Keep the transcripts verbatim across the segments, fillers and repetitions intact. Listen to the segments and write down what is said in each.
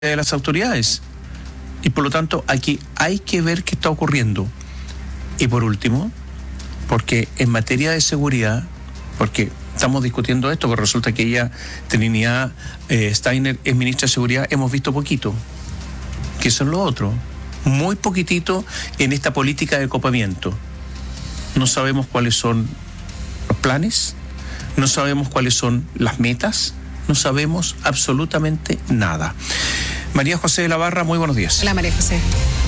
de las autoridades. Y por lo tanto, aquí hay que ver qué está ocurriendo. Y por último, porque en materia de seguridad, porque estamos discutiendo esto, porque resulta que ella, Trinidad eh, Steiner, es ministra de Seguridad, hemos visto poquito. Que eso es lo otro. Muy poquitito en esta política de copamiento. No sabemos cuáles son los planes, no sabemos cuáles son las metas, no sabemos absolutamente nada. María José de la Barra, muy buenos días. Hola, María José.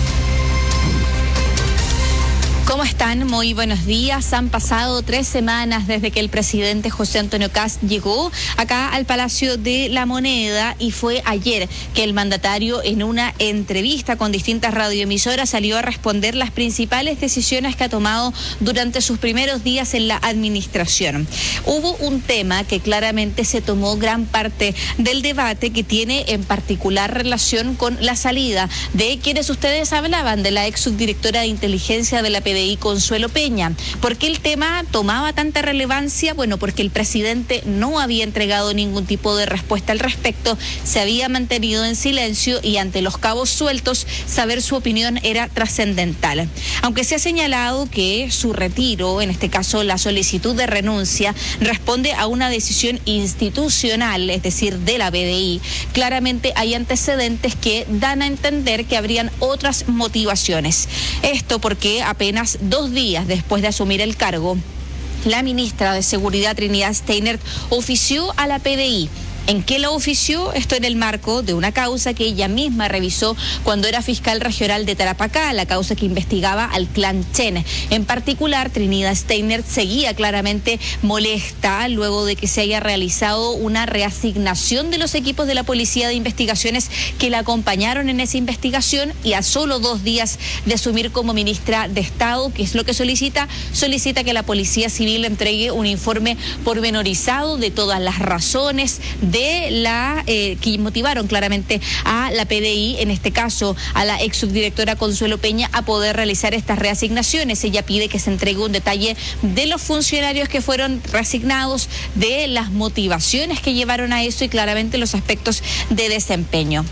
¿Cómo están? Muy buenos días. Han pasado tres semanas desde que el presidente José Antonio Kast llegó acá al Palacio de la Moneda y fue ayer que el mandatario en una entrevista con distintas radioemisoras salió a responder las principales decisiones que ha tomado durante sus primeros días en la administración. Hubo un tema que claramente se tomó gran parte del debate, que tiene en particular relación con la salida de quienes ustedes hablaban, de la ex subdirectora de inteligencia de la P D I, Consuelo Peña. ¿Por qué el tema tomaba tanta relevancia? Bueno, porque el presidente no había entregado ningún tipo de respuesta al respecto, se había mantenido en silencio y ante los cabos sueltos, saber su opinión era trascendental. Aunque se ha señalado que su retiro, en este caso la solicitud de renuncia, responde a una decisión institucional, es decir, de la P D I, claramente hay antecedentes que dan a entender que habrían otras motivaciones. Esto porque apenas dos días después de asumir el cargo, la ministra de Seguridad, Trinidad Steiner, ofició a la P D I. ¿En qué la ofició? Esto en el marco de una causa que ella misma revisó cuando era fiscal regional de Tarapacá, la causa que investigaba al clan Chen. En particular, Trinidad Steiner seguía claramente molesta luego de que se haya realizado una reasignación de los equipos de la Policía de Investigaciones que la acompañaron en esa investigación, y a solo dos días de asumir como ministra de Estado, ¿qué es lo que solicita? Solicita que la Policía Civil entregue un informe pormenorizado de todas las razones de la eh, que motivaron claramente a la P D I, en este caso a la ex subdirectora Consuelo Peña, a poder realizar estas reasignaciones. Ella pide que se entregue un detalle de los funcionarios que fueron reasignados, de las motivaciones que llevaron a eso y claramente los aspectos de desempeño.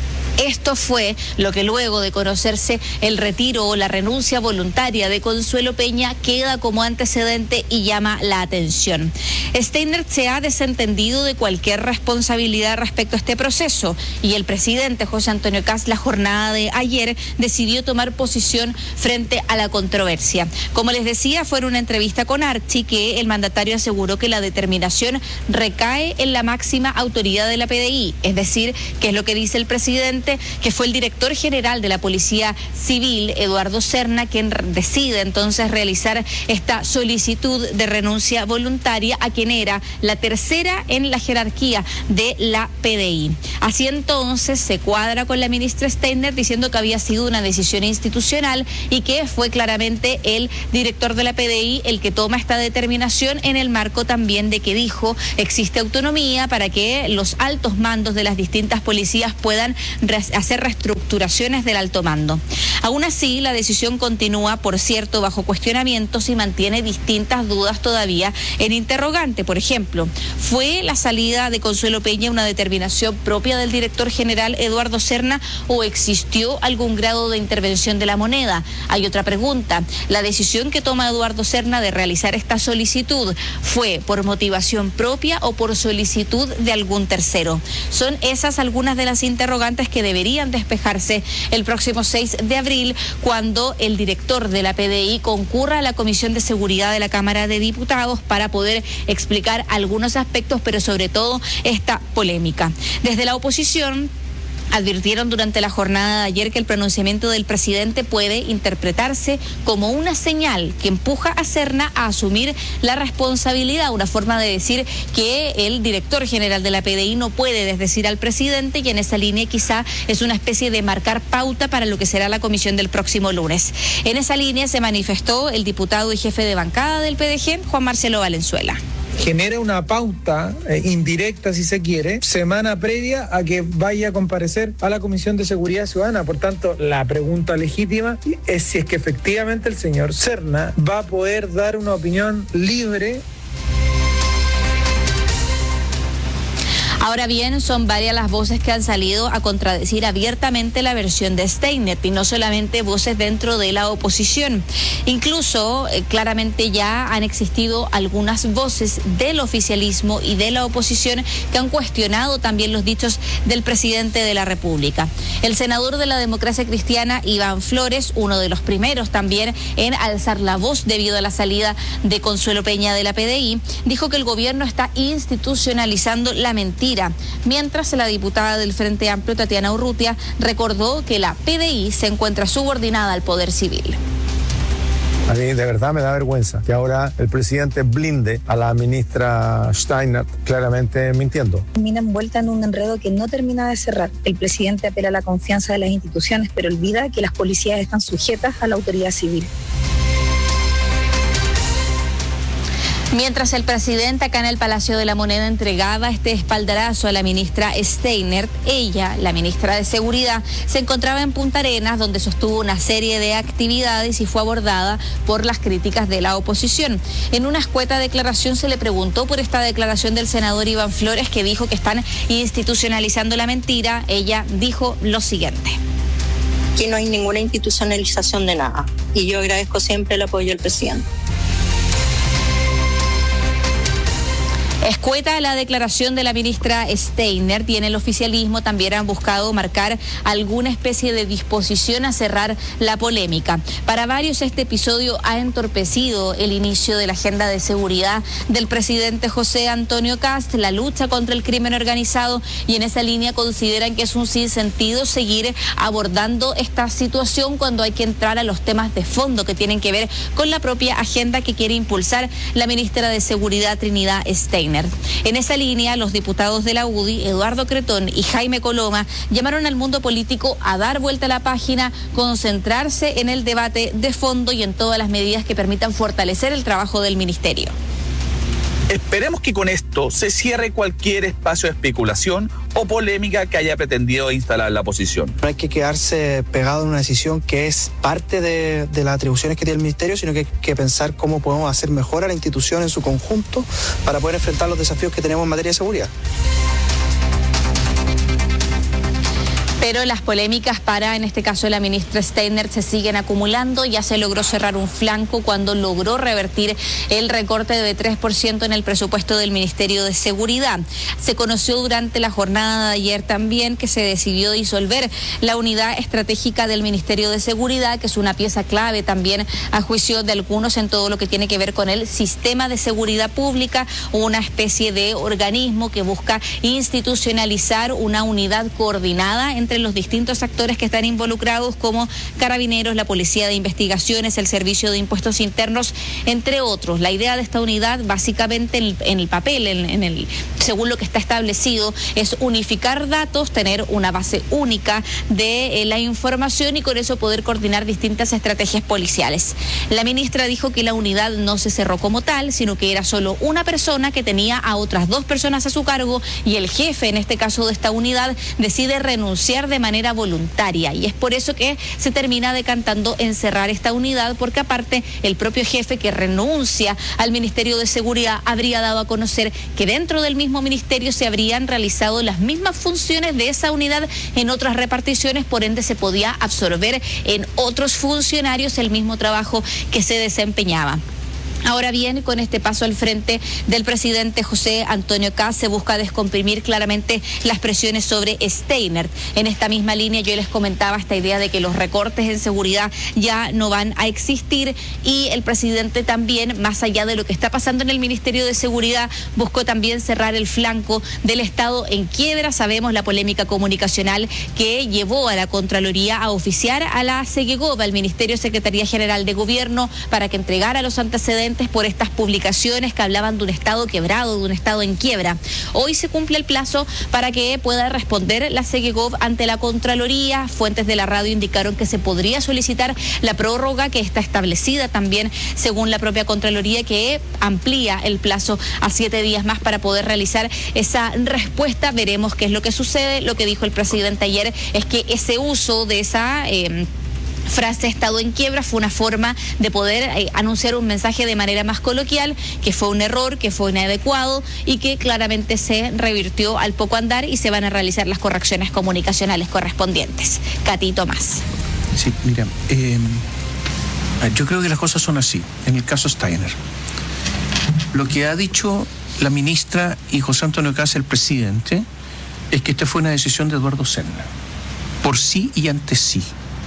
Esto fue lo que luego de conocerse el retiro o la renuncia voluntaria de Consuelo Peña queda como antecedente y llama la atención. Steiner se ha desentendido de cualquier responsabilidad respecto a este proceso y el presidente José Antonio Kast la jornada de ayer decidió tomar posición frente a la controversia. Como les decía, fue en una entrevista con Archie que el mandatario aseguró que la determinación recae en la máxima autoridad de la P D I, es decir, que es lo que dice el presidente, que fue el director general de la Policía Civil, Eduardo Serna, quien decide entonces realizar esta solicitud de renuncia voluntaria a quien era la tercera en la jerarquía de la P D I. Así entonces se cuadra con la ministra Steiner diciendo que había sido una decisión institucional y que fue claramente el director de la P D I el que toma esta determinación, en el marco también de que dijo existe autonomía para que los altos mandos de las distintas policías puedan hacer reestructuraciones del alto mando. Aún así, la decisión continúa, por cierto, bajo cuestionamientos y mantiene distintas dudas todavía en interrogante. Por ejemplo, ¿fue la salida de Consuelo Peña una determinación propia del director general Eduardo Serna o existió algún grado de intervención de la Moneda? Hay otra pregunta. ¿La decisión que toma Eduardo Serna de realizar esta solicitud fue por motivación propia o por solicitud de algún tercero? Son esas algunas de las interrogantes que deberían despejarse el próximo seis de abril, cuando el director de la P D I concurra a la Comisión de Seguridad de la Cámara de Diputados para poder explicar algunos aspectos, pero sobre todo esta polémica. Desde la oposición advirtieron durante la jornada de ayer que el pronunciamiento del presidente puede interpretarse como una señal que empuja a Serna a asumir la responsabilidad, una forma de decir que el director general de la P D I no puede desdecir al presidente, y en esa línea quizá es una especie de marcar pauta para lo que será la comisión del próximo lunes. En esa línea se manifestó el diputado y jefe de bancada del P D G, Juan Marcelo Valenzuela. Genera una pauta eh, indirecta, si se quiere, semana previa a que vaya a comparecer a la Comisión de Seguridad Ciudadana. Por tanto, la pregunta legítima es si es que efectivamente el señor Serna va a poder dar una opinión libre. Ahora bien, son varias las voces que han salido a contradecir abiertamente la versión de Steiner, y no solamente voces dentro de la oposición. Incluso, eh, claramente ya han existido algunas voces del oficialismo y de la oposición que han cuestionado también los dichos del presidente de la República. El senador de la Democracia Cristiana, Iván Flores, uno de los primeros también en alzar la voz debido a la salida de Consuelo Peña de la P D I, dijo que el gobierno está institucionalizando la mentira, mientras la diputada del Frente Amplio, Tatiana Urrutia, recordó que la P D I se encuentra subordinada al Poder Civil. A mí de verdad me da vergüenza que ahora el presidente blinde a la ministra Steiner claramente mintiendo. Termina envuelta en un enredo que no termina de cerrar. El presidente apela a la confianza de las instituciones, pero olvida que las policías están sujetas a la autoridad civil. Mientras el presidente acá en el Palacio de la Moneda entregaba este espaldarazo a la ministra Steiner, ella, la ministra de Seguridad, se encontraba en Punta Arenas, donde sostuvo una serie de actividades y fue abordada por las críticas de la oposición. En una escueta declaración se le preguntó por esta declaración del senador Iván Flores, que dijo que están institucionalizando la mentira. Ella dijo lo siguiente: que no hay ninguna institucionalización de nada, y yo agradezco siempre el apoyo del presidente. Escueta la declaración de la ministra Steiner, tiene el oficialismo también han buscado marcar alguna especie de disposición a cerrar la polémica. Para varios este episodio ha entorpecido el inicio de la agenda de seguridad del presidente José Antonio Kast, la lucha contra el crimen organizado, y en esa línea consideran que es un sinsentido seguir abordando esta situación cuando hay que entrar a los temas de fondo que tienen que ver con la propia agenda que quiere impulsar la ministra de Seguridad Trinidad Steiner. En esa línea, los diputados de la U D I, Eduardo Cretón y Jaime Coloma, llamaron al mundo político a dar vuelta a la página, concentrarse en el debate de fondo y en todas las medidas que permitan fortalecer el trabajo del ministerio. Esperemos que con esto se cierre cualquier espacio de especulación o polémica que haya pretendido instalar la oposición. No hay que quedarse pegado en una decisión que es parte de, de las atribuciones que tiene el ministerio, sino que hay que pensar cómo podemos hacer mejor a la institución en su conjunto para poder enfrentar los desafíos que tenemos en materia de seguridad. Pero las polémicas para, en este caso, la ministra Steiner se siguen acumulando. Ya se logró cerrar un flanco cuando logró revertir el recorte de tres por ciento en el presupuesto del Ministerio de Seguridad. Se conoció durante la jornada de ayer también que se decidió disolver la unidad estratégica del Ministerio de Seguridad, que es una pieza clave también a juicio de algunos en todo lo que tiene que ver con el sistema de seguridad pública, una especie de organismo que busca institucionalizar una unidad coordinada entre los distintos actores que están involucrados, como Carabineros, la Policía de Investigaciones, el Servicio de Impuestos Internos, entre otros. La idea de esta unidad, básicamente en, en el papel, en, en el, según lo que está establecido, es unificar datos, tener una base única de eh, la información y con eso poder coordinar distintas estrategias policiales. La ministra dijo que la unidad no se cerró como tal, sino que era solo una persona que tenía a otras dos personas a su cargo, y el jefe, en este caso de esta unidad, decide renunciar de manera voluntaria, y es por eso que se termina decantando en cerrar esta unidad, porque aparte el propio jefe que renuncia al Ministerio de Seguridad habría dado a conocer que dentro del mismo ministerio se habrían realizado las mismas funciones de esa unidad en otras reparticiones, por ende se podía absorber en otros funcionarios el mismo trabajo que se desempeñaba. Ahora bien, con este paso al frente del presidente José Antonio Kast se busca descomprimir claramente las presiones sobre Steiner. En esta misma línea yo les comentaba esta idea de que los recortes en seguridad ya no van a existir, y el presidente también, más allá de lo que está pasando en el Ministerio de Seguridad, buscó también cerrar el flanco del Estado en quiebra. Sabemos la polémica comunicacional que llevó a la Contraloría a oficiar a la SEGEGOV, al Ministerio Secretaría General de Gobierno, para que entregara los antecedentes por estas publicaciones que hablaban de un Estado quebrado, de un Estado en quiebra. Hoy se cumple el plazo para que pueda responder la SEGEGOV ante la Contraloría. Fuentes de la radio indicaron que se podría solicitar la prórroga que está establecida también según la propia Contraloría, que amplía el plazo a siete días más para poder realizar esa respuesta. Veremos qué es lo que sucede. Lo que dijo el presidente ayer es que ese uso de esa... Eh, frase "Estado en quiebra" fue una forma de poder eh, anunciar un mensaje de manera más coloquial, que fue un error, que fue inadecuado y que claramente se revirtió al poco andar y se van a realizar las correcciones comunicacionales correspondientes. Katy Tomás. Sí, mira, eh, yo creo que las cosas son así. En el caso Steiner, lo que ha dicho la ministra y José Antonio Kast, el presidente, es que esta fue una decisión de Eduardo Serna, por sí y ante sí.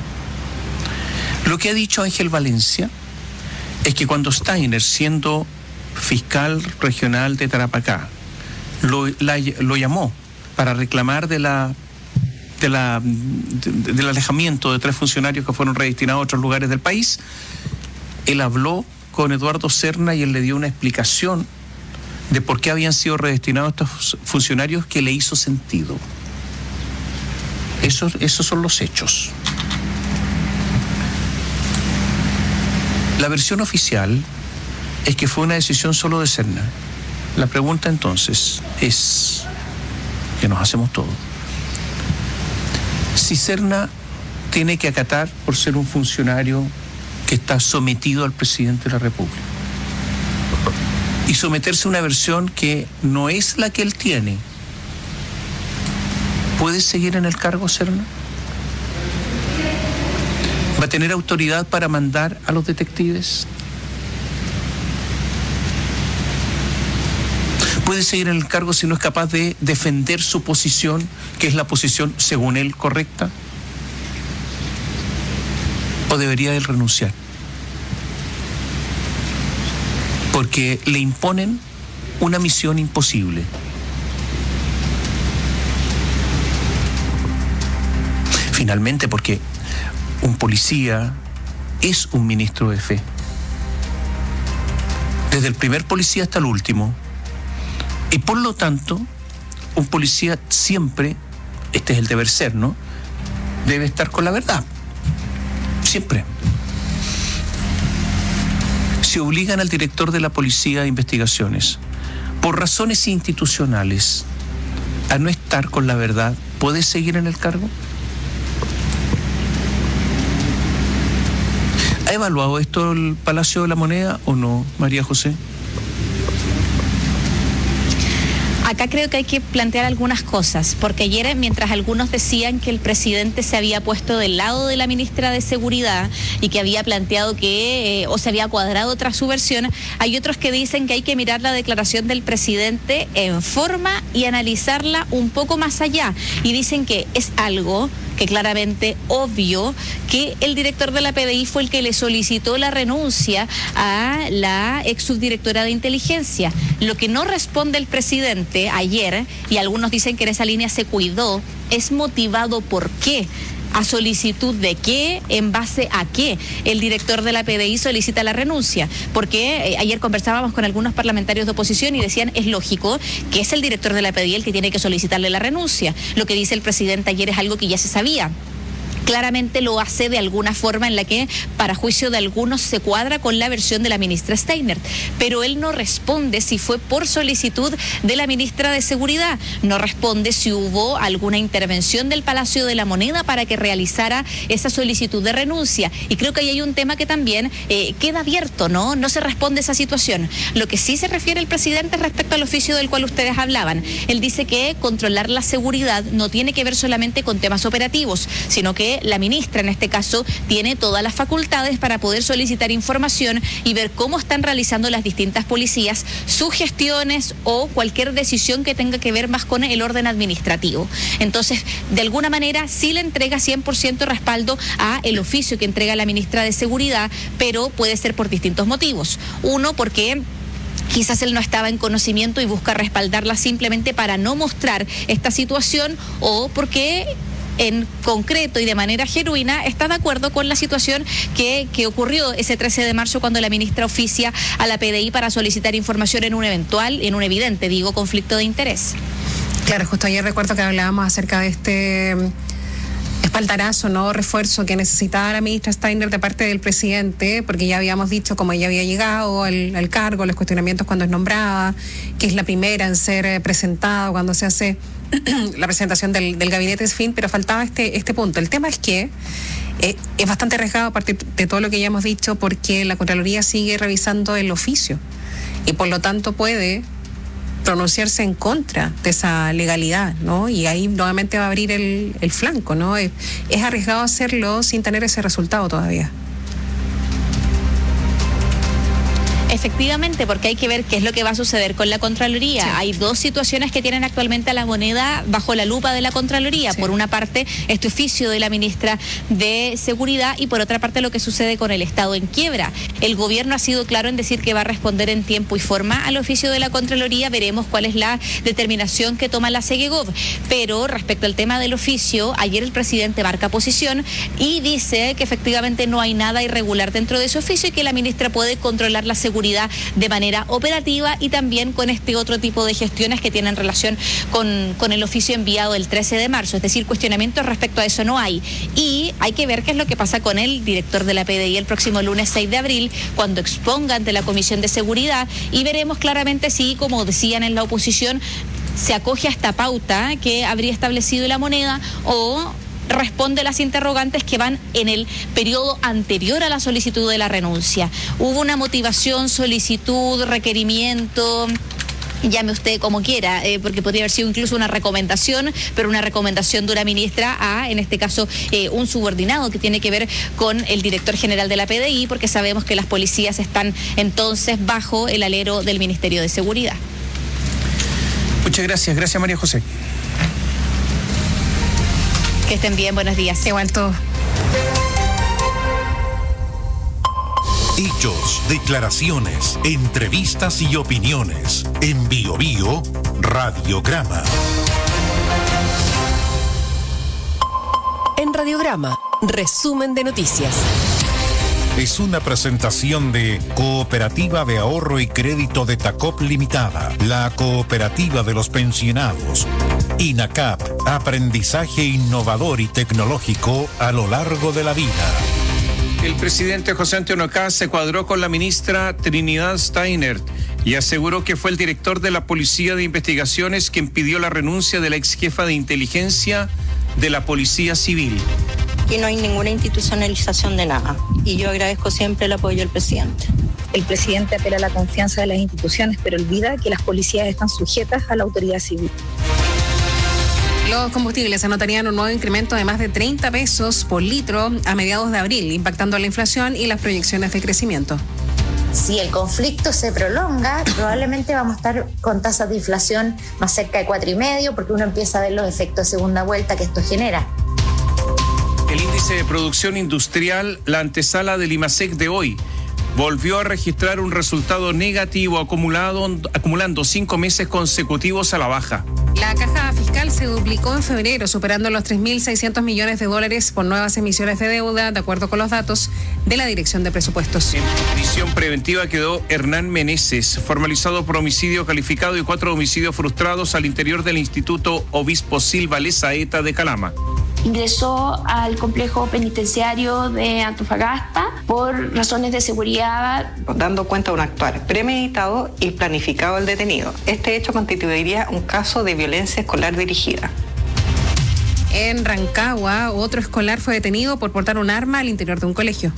Lo que ha dicho Ángel Valencia es que cuando Steiner, siendo fiscal regional de Tarapacá, lo, la, lo llamó para reclamar de la, de la, de, del alejamiento de tres funcionarios que fueron redestinados a otros lugares del país, él habló con Eduardo Serna y él le dio una explicación de por qué habían sido redestinados estos funcionarios que le hizo sentido. Esos, esos son los hechos. La versión oficial es que fue una decisión solo de Serna. La pregunta entonces es, que nos hacemos todos, si Serna tiene que acatar por ser un funcionario que está sometido al presidente de la República y someterse a una versión que no es la que él tiene, ¿puede seguir en el cargo Serna? ¿Va a tener autoridad para mandar a los detectives? ¿Puede seguir en el cargo si no es capaz de defender su posición, que es la posición, según él, correcta? ¿O debería él renunciar? Porque le imponen una misión imposible. Finalmente, porque un policía es un ministro de fe. Desde el primer policía hasta el último. Y por lo tanto, un policía siempre, este es el deber ser, ¿no?, debe estar con la verdad. Siempre. Si obligan al director de la Policía de Investigaciones, por razones institucionales, a no estar con la verdad, ¿puede seguir en el cargo? ¿Ha evaluado esto el Palacio de la Moneda o no, María José? Acá creo que hay que plantear algunas cosas, porque ayer, mientras algunos decían que el presidente se había puesto del lado de la ministra de Seguridad y que había planteado que, eh, o se había cuadrado tras su versión, hay otros que dicen que hay que mirar la declaración del presidente en forma y analizarla un poco más allá. Y dicen que es algo que claramente obvio que el director de la P D I fue el que le solicitó la renuncia a la ex subdirectora de inteligencia. Lo que no responde el presidente ayer, y algunos dicen que en esa línea se cuidó, es motivado por qué. ¿A solicitud de qué? ¿En base a qué el director de la P D I solicita la renuncia? Porque eh, ayer conversábamos con algunos parlamentarios de oposición y decían, es lógico que es el director de la P D I el que tiene que solicitarle la renuncia. Lo que dice el presidente ayer es algo que ya se sabía. Claramente lo hace de alguna forma en la que, para juicio de algunos, se cuadra con la versión de la ministra Steiner. Pero él no responde si fue por solicitud de la ministra de Seguridad. No responde si hubo alguna intervención del Palacio de la Moneda para que realizara esa solicitud de renuncia. Y creo que ahí hay un tema que también eh, queda abierto, ¿no? No se responde esa situación. Lo que sí se refiere el presidente respecto al oficio del cual ustedes hablaban. Él dice que controlar la seguridad no tiene que ver solamente con temas operativos, sino que la ministra, en este caso, tiene todas las facultades para poder solicitar información y ver cómo están realizando las distintas policías sus gestiones o cualquier decisión que tenga que ver más con el orden administrativo. Entonces, de alguna manera, sí le entrega cien por ciento respaldo a el oficio que entrega la ministra de Seguridad, pero puede ser por distintos motivos. Uno, porque quizás él no estaba en conocimiento y busca respaldarla simplemente para no mostrar esta situación, o porque en concreto y de manera genuina está de acuerdo con la situación que, que ocurrió ese trece de marzo cuando la ministra oficia a la P D I para solicitar información en un eventual, en un evidente, digo, conflicto de interés. Claro, justo ayer recuerdo que hablábamos acerca de este espaldarazo, ¿no?, refuerzo que necesitaba la ministra Steiner de parte del presidente, porque ya habíamos dicho cómo ella había llegado al, al cargo, los cuestionamientos cuando es nombrada, que es la primera en ser eh, presentada cuando se hace la presentación del, del gabinete, en fin, pero faltaba este, este punto. El tema es que Eh, es bastante arriesgado a partir de todo lo que ya hemos dicho, porque la Contraloría sigue revisando el oficio y por lo tanto puede pronunciarse en contra de esa legalidad, ¿no? Y ahí nuevamente va a abrir el, el flanco, ¿no? Es, es arriesgado hacerlo sin tener ese resultado todavía. Efectivamente, porque hay que ver qué es lo que va a suceder con la Contraloría. Sí. Hay dos situaciones que tienen actualmente a la moneda bajo la lupa de la Contraloría. Sí. Por una parte, este oficio de la ministra de Seguridad y por otra parte lo que sucede con el Estado en quiebra. El gobierno ha sido claro en decir que va a responder en tiempo y forma al oficio de la Contraloría. Veremos cuál es la determinación que toma la Segegov. Pero respecto al tema del oficio, ayer el presidente marca posición y dice que efectivamente no hay nada irregular dentro de ese oficio y que la ministra puede controlar la seguridad de manera operativa y también con este otro tipo de gestiones que tienen relación con, con el oficio enviado el trece de marzo, es decir, cuestionamientos respecto a eso no hay. Y hay que ver qué es lo que pasa con el director de la P D I el próximo lunes seis de abril, cuando exponga ante la Comisión de Seguridad, y veremos claramente si, como decían en la oposición, se acoge a esta pauta que habría establecido la moneda o responde las interrogantes que van en el periodo anterior a la solicitud de la renuncia. Hubo una motivación, solicitud, requerimiento, llame usted como quiera, eh, porque podría haber sido incluso una recomendación, pero una recomendación de una ministra a, en este caso, eh, un subordinado que tiene que ver con el director general de la P D I, porque sabemos que las policías están entonces bajo el alero del Ministerio de Seguridad. Muchas gracias, gracias María José. Que estén bien, buenos días. Igual todo. Hechos, declaraciones, entrevistas y opiniones. En Bio Bio, Radiograma. En Radiograma, resumen de noticias. Es una presentación de Cooperativa de Ahorro y Crédito de Tacop Limitada, la cooperativa de los pensionados. INACAP, aprendizaje innovador y tecnológico a lo largo de la vida. El presidente José Antonio Kast se cuadró con la ministra Trinidad Steiner y aseguró que fue el director de la Policía de Investigaciones quien pidió la renuncia de la ex jefa de inteligencia de la Policía Civil. Aquí no hay ninguna institucionalización de nada y yo agradezco siempre el apoyo del presidente. El presidente apela a la confianza de las instituciones, pero olvida que las policías están sujetas a la autoridad civil. Los combustibles anotarían un nuevo incremento de más de treinta pesos por litro a mediados de abril, impactando la inflación y las proyecciones de crecimiento. Si el conflicto se prolonga, probablemente vamos a estar con tasas de inflación más cerca de cuatro y medio, porque uno empieza a ver los efectos de segunda vuelta que esto genera. El índice de producción industrial, la antesala del IMASEC de hoy, volvió a registrar un resultado negativo acumulado, acumulando cinco meses consecutivos a la baja. La caja fiscal se duplicó en febrero, superando los tres mil seiscientos millones de dólares por nuevas emisiones de deuda, de acuerdo con los datos de la Dirección de Presupuestos. En prisión preventiva quedó Hernán Meneses, formalizado por homicidio calificado y cuatro homicidios frustrados al interior del Instituto Obispo Silva Lezaeta de Calama. Ingresó al complejo penitenciario de Antofagasta por razones de seguridad. Dando cuenta de un actuar premeditado y planificado del detenido. Este hecho constituiría un caso de violencia escolar dirigida. En Rancagua, otro escolar fue detenido por portar un arma al interior de un colegio.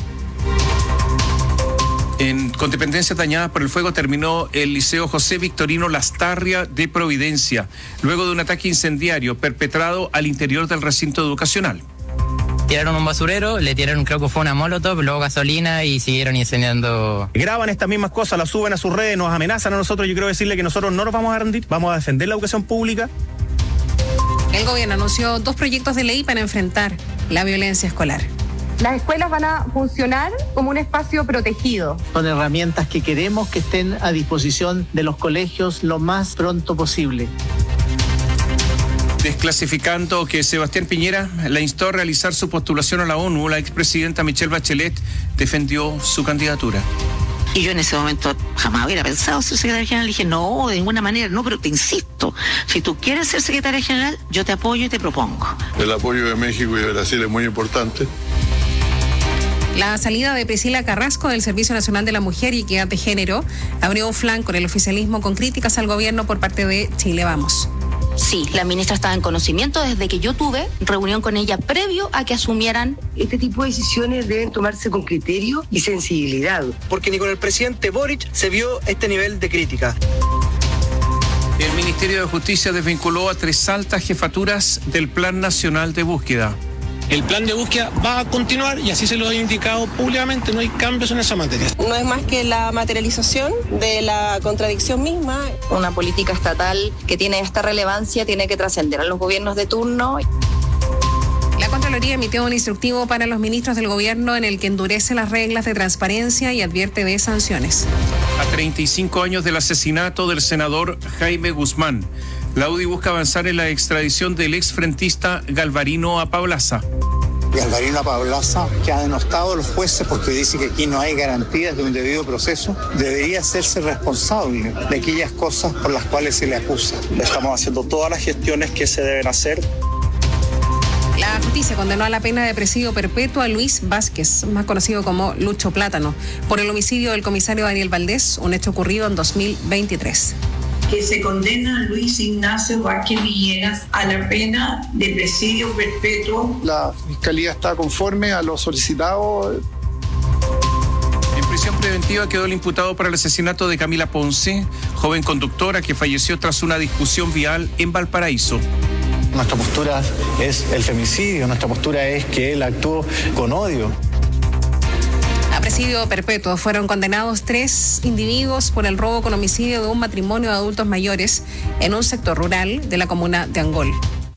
En con dependencias dañadas por el fuego terminó el Liceo José Victorino Lastarria de Providencia, luego de un ataque incendiario perpetrado al interior del recinto educacional. Tiraron un basurero, le tiraron, creo que fue una molotov, luego gasolina y siguieron incendiando. Graban estas mismas cosas, las suben a sus redes, nos amenazan a nosotros. Yo quiero decirle que nosotros no nos vamos a rendir, vamos a defender la educación pública. El gobierno anunció dos proyectos de ley para enfrentar la violencia escolar. Las escuelas van a funcionar como un espacio protegido. Son herramientas que queremos que estén a disposición de los colegios lo más pronto posible. Desclasificando que Sebastián Piñera la instó a realizar su postulación a la ONU, la expresidenta Michelle Bachelet defendió su candidatura. Y yo en ese momento jamás hubiera pensado ser secretaria general. Le dije, no, de ninguna manera, no, pero te insisto, si tú quieres ser secretaria general, yo te apoyo y te propongo. El apoyo de México y de Brasil es muy importante. La salida de Priscila Carrasco del Servicio Nacional de la Mujer y Equidad de Género abrió un flanco en el oficialismo con críticas al gobierno por parte de Chile Vamos. Sí, la ministra estaba en conocimiento desde que yo tuve reunión con ella previo a que asumieran. Este tipo de decisiones deben tomarse con criterio y sensibilidad. Porque ni con el presidente Boric se vio este nivel de crítica. El Ministerio de Justicia desvinculó a tres altas jefaturas del Plan Nacional de Búsqueda. El plan de búsqueda va a continuar y así se lo he indicado públicamente, no hay cambios en esa materia. No es más que la materialización de la contradicción misma. Una política estatal que tiene esta relevancia tiene que trascender a los gobiernos de turno. La Contraloría emitió un instructivo para los ministros del gobierno en el que endurece las reglas de transparencia y advierte de sanciones. A treinta y cinco años del asesinato del senador Jaime Guzmán, la U D I busca avanzar en la extradición del exfrentista Galvarino Apablaza. Galvarino Apablaza, que ha denostado a los jueces porque dice que aquí no hay garantías de un debido proceso, debería hacerse responsable de aquellas cosas por las cuales se le acusa. Estamos haciendo todas las gestiones que se deben hacer. La justicia condenó a la pena de presidio perpetua a Luis Vázquez, más conocido como Lucho Plátano, por el homicidio del comisario Daniel Valdés, un hecho ocurrido en dos mil veintitrés. Que se condena a Luis Ignacio Vázquez Villegas a la pena de presidio perpetuo. La Fiscalía está conforme a lo solicitado. En prisión preventiva quedó el imputado por el asesinato de Camila Ponce, joven conductora que falleció tras una discusión vial en Valparaíso. Nuestra postura es el femicidio, nuestra postura es que él actuó con odio. A presidio perpetuo fueron condenados tres individuos por el robo con homicidio de un matrimonio de adultos mayores en un sector rural de la comuna de Angol.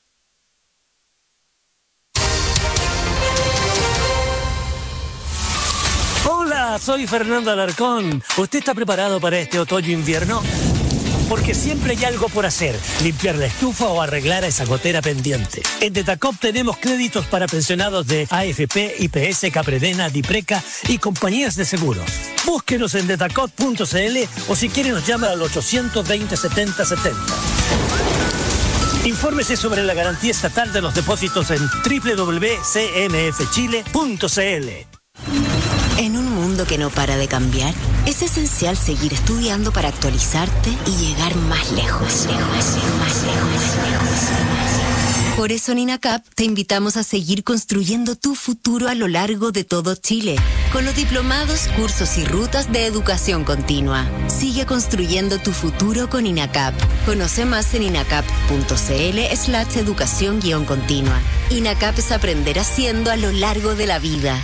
Hola, soy Fernando Alarcón. ¿Usted está preparado para este otoño-invierno? Porque siempre hay algo por hacer, limpiar la estufa o arreglar esa gotera pendiente. En Detacop tenemos créditos para pensionados de A F P, I P S, Capredena, Dipreca y compañías de seguros. Búsquenos en detacop punto c l o si quiere nos llama al ochocientos veinte setenta setenta. Infórmese sobre la garantía estatal de los depósitos en doble u doble u doble u punto c m f chile punto c l. En un mundo que no para de cambiar, es esencial seguir estudiando para actualizarte y llegar más lejos, lejos, lejos, más lejos, más lejos. Por eso en INACAP te invitamos a seguir construyendo tu futuro a lo largo de todo Chile, con los diplomados, cursos y rutas de educación continua. Sigue construyendo tu futuro con INACAP. Conoce más en inacap punto c l slash educación guión continua. INACAP es aprender haciendo a lo largo de la vida.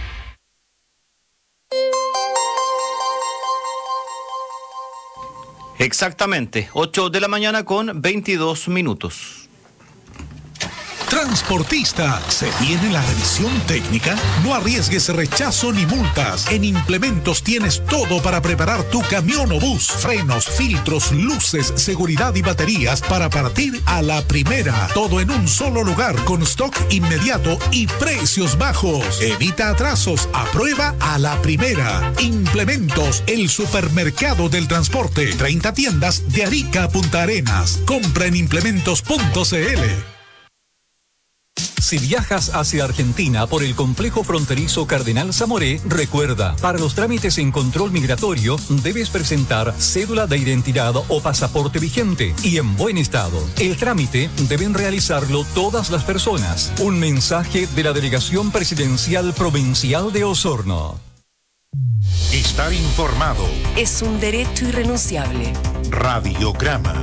Exactamente, ocho de la mañana con veintidós minutos. Transportista, ¿se viene la revisión técnica? No arriesgues rechazo ni multas. En Implementos tienes todo para preparar tu camión o bus. Frenos, filtros, luces, seguridad y baterías para partir a la primera. Todo en un solo lugar con stock inmediato y precios bajos. Evita atrasos, aprueba a la primera. Implementos, el supermercado del transporte. treinta tiendas de Arica a Punta Arenas. Compra en implementos punto c l. Si viajas hacia Argentina por el complejo fronterizo Cardenal Zamoré, recuerda, para los trámites en control migratorio debes presentar cédula de identidad o pasaporte vigente y en buen estado. El trámite deben realizarlo todas las personas. Un mensaje de la Delegación Presidencial Provincial de Osorno. Estar informado es un derecho irrenunciable. Radiograma.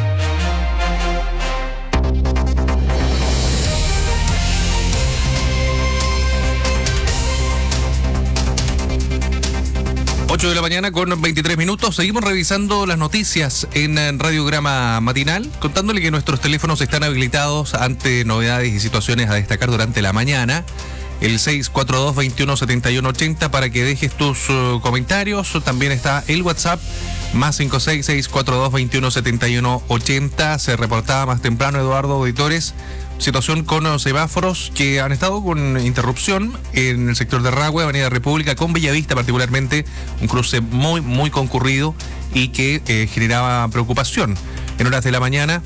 ocho de la mañana con veintitrés minutos. Seguimos revisando las noticias en Radiograma Matinal, contándole que nuestros teléfonos están habilitados ante novedades y situaciones a destacar durante la mañana. El seis cuatro dos, veintiuno, setenta y uno, ochenta para que dejes tus uh, comentarios. También está el WhatsApp más cinco seis, seis cuatro dos, veintiuno, setenta y uno, ochenta. Se reportaba más temprano, Eduardo, auditores, situación con los semáforos que han estado con interrupción en el sector de Rahue, Avenida República, con Bellavista particularmente, un cruce muy, muy concurrido y que eh, generaba preocupación. En horas de la mañana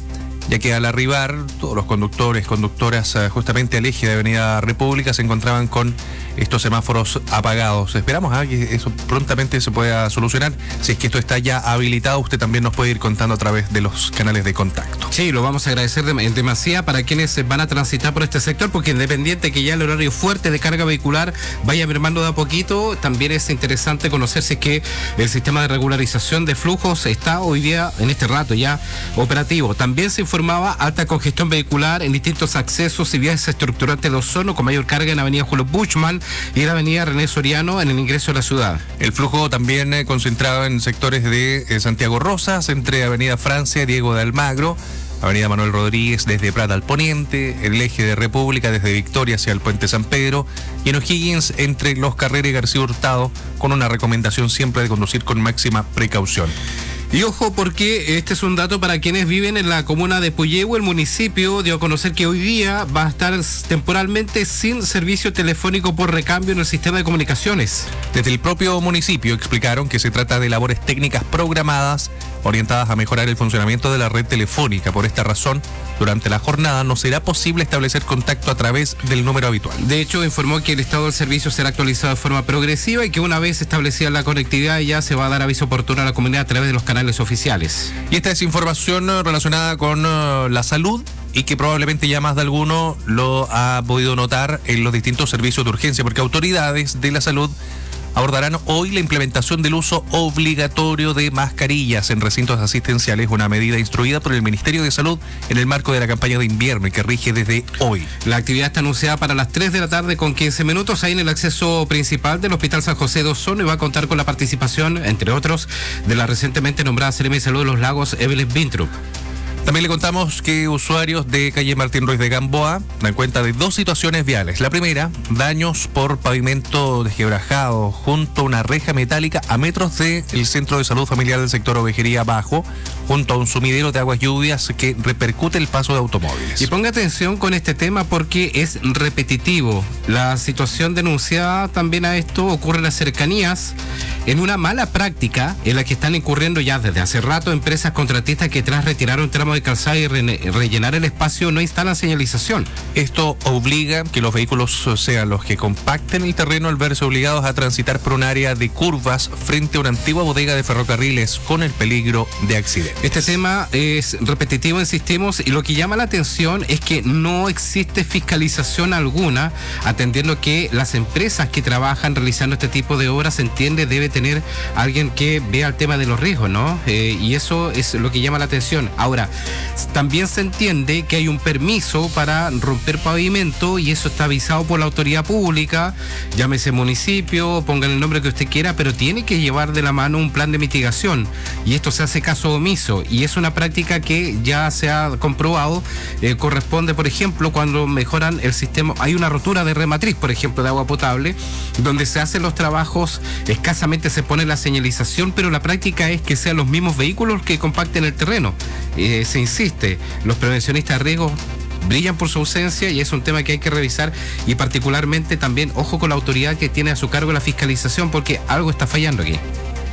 ya que al arribar todos los conductores, conductoras justamente al eje de Avenida República se encontraban con estos semáforos apagados. Esperamos ¿eh? que eso prontamente se pueda solucionar. Si es que esto está ya habilitado, usted también nos puede ir contando a través de los canales de contacto. Sí, lo vamos a agradecer en demasía para quienes van a transitar por este sector, porque independiente que ya el horario fuerte de carga vehicular vaya mermando de a poquito, también es interesante conocerse que el sistema de regularización de flujos está hoy día, en este rato ya, operativo. También se informaba alta congestión vehicular en distintos accesos y vías estructurantes de Osorno, con mayor carga en Avenida Julio Buchmann y en Avenida René Soriano en el ingreso a la ciudad. El flujo también eh, concentrado en sectores de eh, Santiago Rosas, entre Avenida Francia, Diego de Almagro, Avenida Manuel Rodríguez desde Prat al Poniente, el eje de República desde Victoria hacia el Puente San Pedro, y en O'Higgins entre Los Carreras y García Hurtado, con una recomendación siempre de conducir con máxima precaución. Y ojo, porque este es un dato para quienes viven en la comuna de Puyehue. El municipio dio a conocer que hoy día va a estar temporalmente sin servicio telefónico por recambio en el sistema de comunicaciones. Desde el propio municipio explicaron que se trata de labores técnicas programadas orientadas a mejorar el funcionamiento de la red telefónica. Por esta razón, durante la jornada no será posible establecer contacto a través del número habitual. De hecho, informó que el estado del servicio será actualizado de forma progresiva y que una vez establecida la conectividad ya se va a dar aviso oportuno a la comunidad a través de los canales oficiales. Y esta es información relacionada con uh, la salud y que probablemente ya más de alguno lo ha podido notar en los distintos servicios de urgencia, porque autoridades de la salud abordarán hoy la implementación del uso obligatorio de mascarillas en recintos asistenciales, una medida instruida por el Ministerio de Salud en el marco de la campaña de invierno y que rige desde hoy. La actividad está anunciada para las tres de la tarde con quince minutos ahí en el acceso principal del Hospital San José de Osorno, y va a contar con la participación, entre otros, de la recientemente nombrada Seremi de Salud de los Lagos, Evelyn Bintrup. También le contamos que usuarios de calle Martín Ruiz de Gamboa dan cuenta de dos situaciones viales. La primera, daños por pavimento desquebrajado junto a una reja metálica a metros del Centro de Salud Familiar del sector Ovejería Bajo, junto a un sumidero de aguas lluvias que repercute el paso de automóviles. Y ponga atención con este tema porque es repetitivo. La situación denunciada también a esto ocurre en las cercanías, en una mala práctica en la que están incurriendo ya desde hace rato empresas contratistas que tras retirar un tramo de calzada y re- rellenar el espacio no instalan señalización. Esto obliga que los vehículos sean los que compacten el terreno al verse obligados a transitar por un área de curvas frente a una antigua bodega de ferrocarriles con el peligro de accidente. Este tema es repetitivo, insistimos, y lo que llama la atención es que no existe fiscalización alguna, atendiendo que las empresas que trabajan realizando este tipo de obras, se entiende, debe tener alguien que vea el tema de los riesgos, ¿no? Eh, y eso es lo que llama la atención. Ahora, también se entiende que hay un permiso para romper pavimento y eso está avisado por la autoridad pública, llámese municipio, pongan el nombre que usted quiera, pero tiene que llevar de la mano un plan de mitigación y esto se hace caso omiso y es una práctica que ya se ha comprobado, eh, corresponde, por ejemplo, cuando mejoran el sistema, hay una rotura de rematriz, por ejemplo, de agua potable, donde se hacen los trabajos, escasamente se pone la señalización, pero la práctica es que sean los mismos vehículos que compacten el terreno. Eh, se insiste, los prevencionistas de riesgo brillan por su ausencia y es un tema que hay que revisar y particularmente también ojo con la autoridad que tiene a su cargo la fiscalización porque algo está fallando aquí.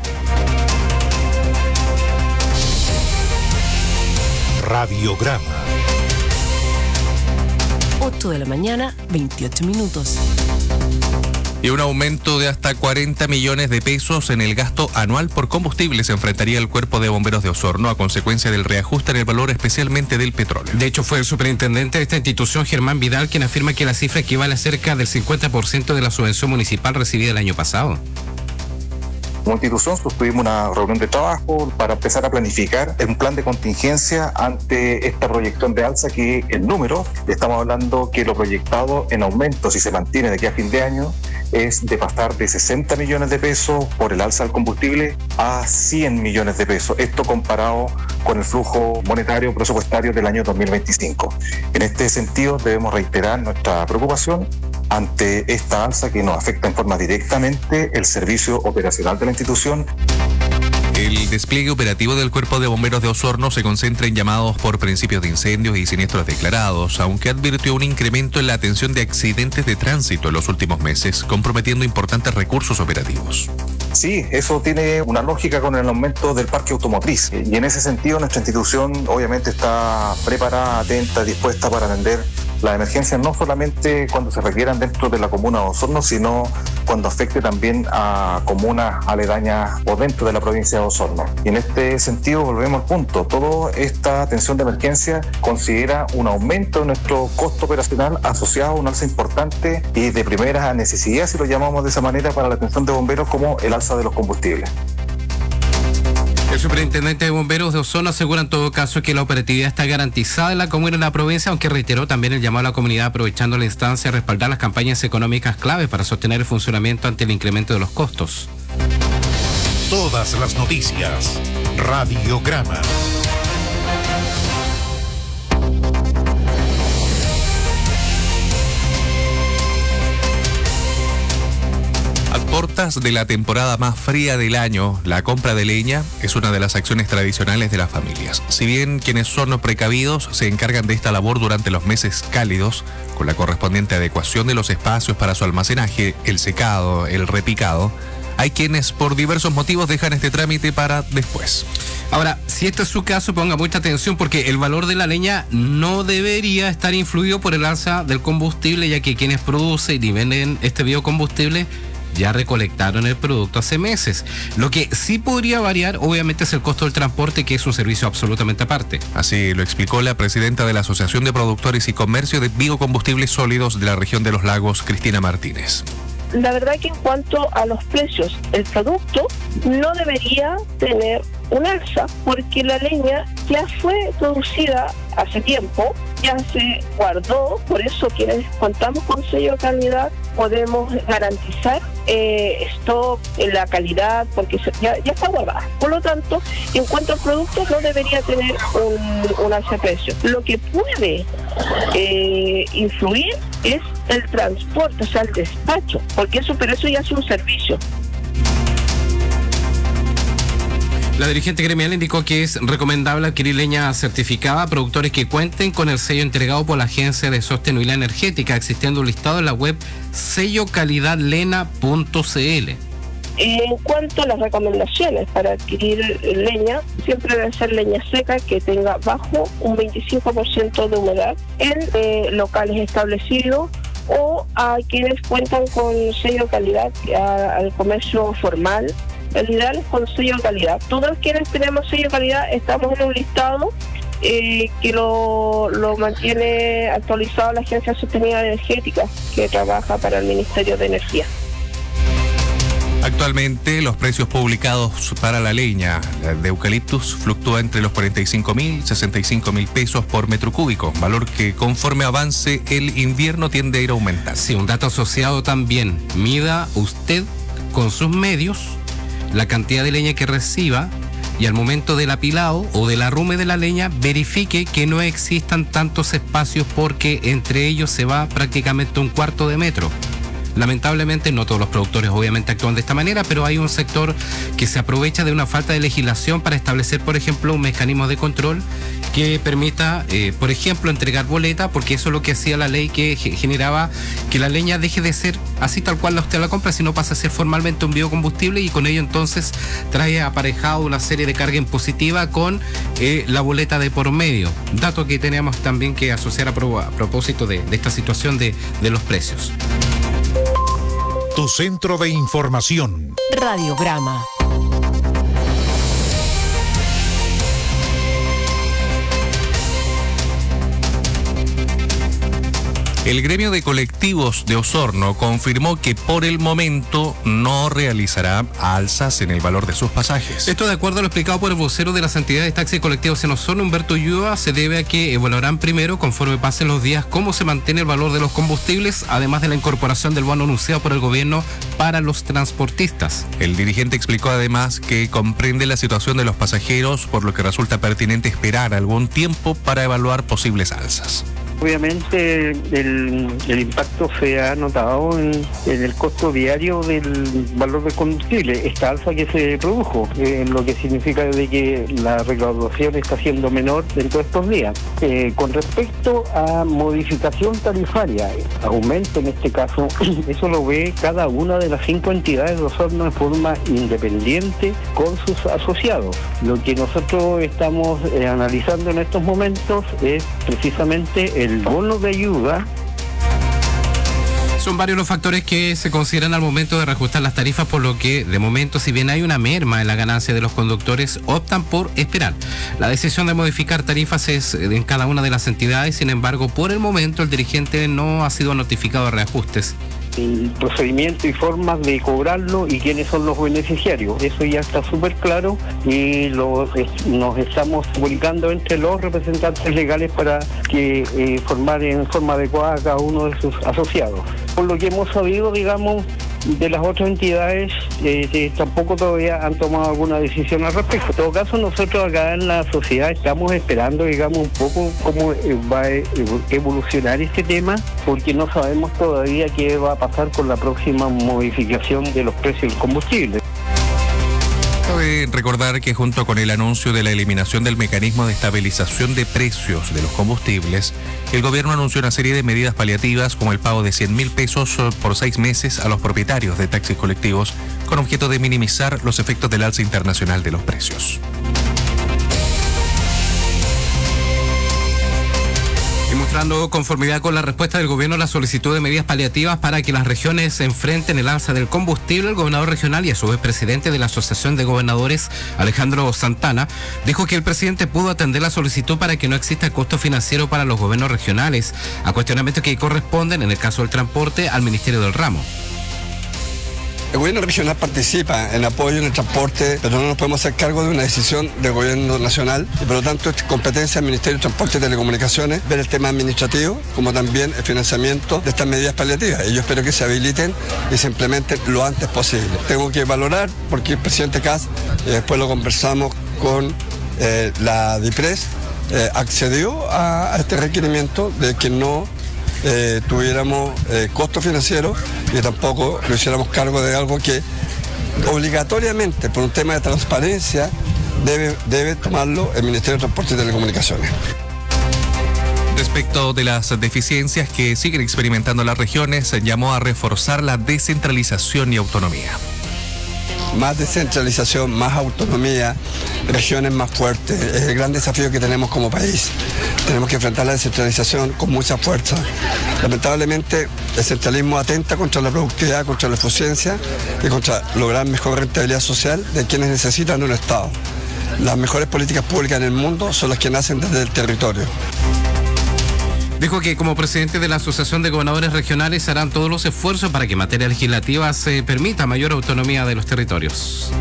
Radiograma. ocho de la mañana, veintiocho minutos. Y un aumento de hasta cuarenta millones de pesos en el gasto anual por combustible se enfrentaría el Cuerpo de Bomberos de Osorno a consecuencia del reajuste en el valor especialmente del petróleo. De hecho, fue el superintendente de esta institución, Germán Vidal, quien afirma que la cifra equivale a cerca del cincuenta por ciento de la subvención municipal recibida el año pasado. Como institución sostuvimos una reunión de trabajo para empezar a planificar un plan de contingencia ante esta proyección de alza que en número estamos hablando que lo proyectado en aumento, si se mantiene de aquí a fin de año, es de pasar de sesenta millones de pesos por el alza del combustible a cien millones de pesos. Esto comparado con el flujo monetario presupuestario del año dos mil veinticinco. En este sentido debemos reiterar nuestra preocupación ante esta alza que nos afecta en forma directamente el servicio operacional de la institución. El despliegue operativo del Cuerpo de Bomberos de Osorno se concentra en llamados por principios de incendios y siniestros declarados, aunque advirtió un incremento en la atención de accidentes de tránsito en los últimos meses, comprometiendo importantes recursos operativos. Sí, eso tiene una lógica con el aumento del parque automotriz y en ese sentido nuestra institución obviamente está preparada, atenta, dispuesta para atender las emergencias no solamente cuando se requieran dentro de la comuna de Osorno, sino cuando afecte también a comunas aledañas o dentro de la provincia de Osorno. Y en este sentido volvemos al punto, toda esta atención de emergencia considera un aumento de nuestro costo operacional asociado a un alza importante y de primera necesidad, si lo llamamos de esa manera, para la atención de bomberos, como el alza de los combustibles. El superintendente de bomberos de Osorno asegura en todo caso que la operatividad está garantizada en la comuna y en la provincia, aunque reiteró también el llamado a la comunidad aprovechando la instancia a respaldar las campañas económicas clave para sostener el funcionamiento ante el incremento de los costos. Todas las noticias. Radiograma. A portas de la temporada más fría del año, la compra de leña es una de las acciones tradicionales de las familias. Si bien quienes son precavidos se encargan de esta labor durante los meses cálidos, con la correspondiente adecuación de los espacios para su almacenaje, el secado, el repicado, hay quienes por diversos motivos dejan este trámite para después. Ahora, si este es su caso, ponga mucha atención porque el valor de la leña no debería estar influido por el alza del combustible, ya que quienes producen y venden este biocombustible ya recolectaron el producto hace meses. Lo que sí podría variar, obviamente, es el costo del transporte, que es un servicio absolutamente aparte. Así lo explicó la presidenta de la Asociación de Productores y Comercio de Biocombustibles Sólidos de la región de Los Lagos, Cristina Martínez. La verdad que en cuanto a los precios, el producto no debería tener un alza porque la leña ya fue producida hace tiempo, ya se guardó, por eso quienes contamos con sello de calidad podemos garantizar eh, stock, la calidad, porque se, ya, ya está guardada. Por lo tanto, en cuanto al producto no debería tener un, un alza de precio. Lo que puede eh, influir es el transporte, o sea, el despacho, porque eso, pero eso ya es un servicio. La dirigente gremial indicó que es recomendable adquirir leña certificada a productores que cuenten con el sello entregado por la Agencia de Sostenibilidad Energética, existiendo un listado en la web sello calidad lena punto c l. En cuanto a las recomendaciones para adquirir leña, siempre debe ser leña seca que tenga bajo un veinticinco por ciento de humedad en eh, locales establecidos o a quienes cuentan con sello de calidad a, al comercio formal. El ideal es con sello de calidad. Todos quienes tenemos sello de calidad estamos en un listado eh, que lo, lo mantiene actualizado la Agencia de Sostenibilidad Energética, que trabaja para el Ministerio de Energía. Actualmente los precios publicados para la leña de eucaliptus fluctúa entre los cuarenta y cinco mil y sesenta y cinco mil pesos por metro cúbico, valor que conforme avance el invierno tiende a ir a aumentar. Sí, un dato asociado también, mida usted con sus medios la cantidad de leña que reciba y al momento del apilado o del arrume de la leña verifique que no existan tantos espacios porque entre ellos se va prácticamente un cuarto de metro. Lamentablemente no todos los productores obviamente actúan de esta manera, pero hay un sector que se aprovecha de una falta de legislación para establecer, por ejemplo, un mecanismo de control que permita, eh, por ejemplo, entregar boleta, porque eso es lo que hacía la ley, que generaba que la leña deje de ser así tal cual usted la compra, sino pasa a ser formalmente un biocombustible, y con ello entonces trae aparejado una serie de carga impositiva con eh, la boleta de por medio. Dato que tenemos también que asociar a, pro, a propósito de, de esta situación de, de los precios. Tu centro de información. Radiograma. El gremio de colectivos de Osorno confirmó que por el momento no realizará alzas en el valor de sus pasajes. Esto, de acuerdo a lo explicado por el vocero de las entidades taxi y colectivos en Osorno, Humberto Ulloa, se debe a que evaluarán primero, conforme pasen los días, cómo se mantiene el valor de los combustibles, además de la incorporación del bono anunciado por el gobierno para los transportistas. El dirigente explicó además que comprende la situación de los pasajeros, por lo que resulta pertinente esperar algún tiempo para evaluar posibles alzas. Obviamente el, el impacto se ha notado en, en el costo diario del valor del combustible, esta alza que se produjo, eh, lo que significa de que la recaudación está siendo menor dentro de estos días. Eh, con respecto a modificación tarifaria, aumento en este caso, eso lo ve cada una de las cinco entidades de Osorno de forma independiente con sus asociados. Lo que nosotros estamos eh, analizando en estos momentos es precisamente el el bono de ayuda. Son varios los factores que se consideran al momento de reajustar las tarifas, por lo que de momento, si bien hay una merma en la ganancia de los conductores, optan por esperar. La decisión de modificar tarifas es en cada una de las entidades, sin embargo, por el momento el dirigente no ha sido notificado de reajustes. El procedimiento y formas de cobrarlo y quiénes son los beneficiarios. Eso ya está súper claro y lo, es, nos estamos comunicando entre los representantes legales para que eh, formar en forma adecuada a cada uno de sus asociados. Por lo que hemos sabido, digamos, de las otras entidades, eh, eh, tampoco todavía han tomado alguna decisión al respecto. En todo caso, nosotros acá en la sociedad estamos esperando, digamos, un poco cómo eh, va a evolucionar este tema, porque no sabemos todavía qué va a pasar con la próxima modificación de los precios del combustible. Cabe recordar que junto con el anuncio de la eliminación del mecanismo de estabilización de precios de los combustibles, el gobierno anunció una serie de medidas paliativas como el pago de cien mil pesos por seis meses a los propietarios de taxis colectivos con objeto de minimizar los efectos del alza internacional de los precios. Y mostrando conformidad con la respuesta del gobierno a la solicitud de medidas paliativas para que las regiones se enfrenten el alza del combustible, el gobernador regional y a su vez presidente de la Asociación de Gobernadores, Alejandro Santana, dijo que el presidente pudo atender la solicitud para que no exista costo financiero para los gobiernos regionales, a cuestionamientos que corresponden, en el caso del transporte, al Ministerio del Ramo. El gobierno regional participa en apoyo en el transporte, pero no nos podemos hacer cargo de una decisión del gobierno nacional y por lo tanto es competencia del Ministerio de Transporte y Telecomunicaciones ver el tema administrativo como también el financiamiento de estas medidas paliativas. Y yo espero que se habiliten y se implementen lo antes posible. Tengo que valorar porque el presidente Kast, y después lo conversamos con eh, la DIPRES, eh, accedió a, a este requerimiento de que no Eh, tuviéramos eh, costo financiero y tampoco lo hiciéramos cargo de algo que obligatoriamente por un tema de transparencia debe, debe tomarlo el Ministerio de Transporte y Telecomunicaciones. Respecto de las deficiencias que siguen experimentando las regiones, llamó a reforzar la descentralización y autonomía. Más descentralización, más autonomía, regiones más fuertes. Es el gran desafío que tenemos como país. Tenemos que enfrentar la descentralización con mucha fuerza. Lamentablemente, el centralismo atenta contra la productividad, contra la eficiencia y contra lograr mejor rentabilidad social de quienes necesitan un Estado. Las mejores políticas públicas en el mundo son las que nacen desde el territorio. Dijo que como presidente de la Asociación de Gobernadores Regionales harán todos los esfuerzos para que en materia legislativa se permita mayor autonomía de los territorios.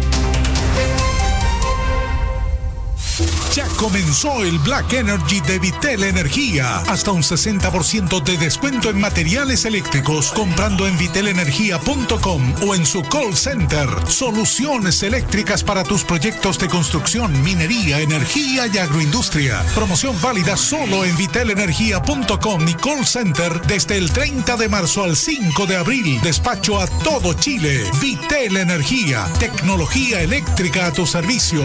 Ya comenzó el Black Energy de Vitel Energía. Hasta un sesenta por ciento de descuento en materiales eléctricos comprando en vitel energía punto com o en su call center. Soluciones eléctricas para tus proyectos de construcción, minería, energía y agroindustria. Promoción válida solo en vitel energía punto com y call center desde el treinta de marzo al cinco de abril. Despacho a todo Chile. Vitel Energía. Tecnología eléctrica a tu servicio.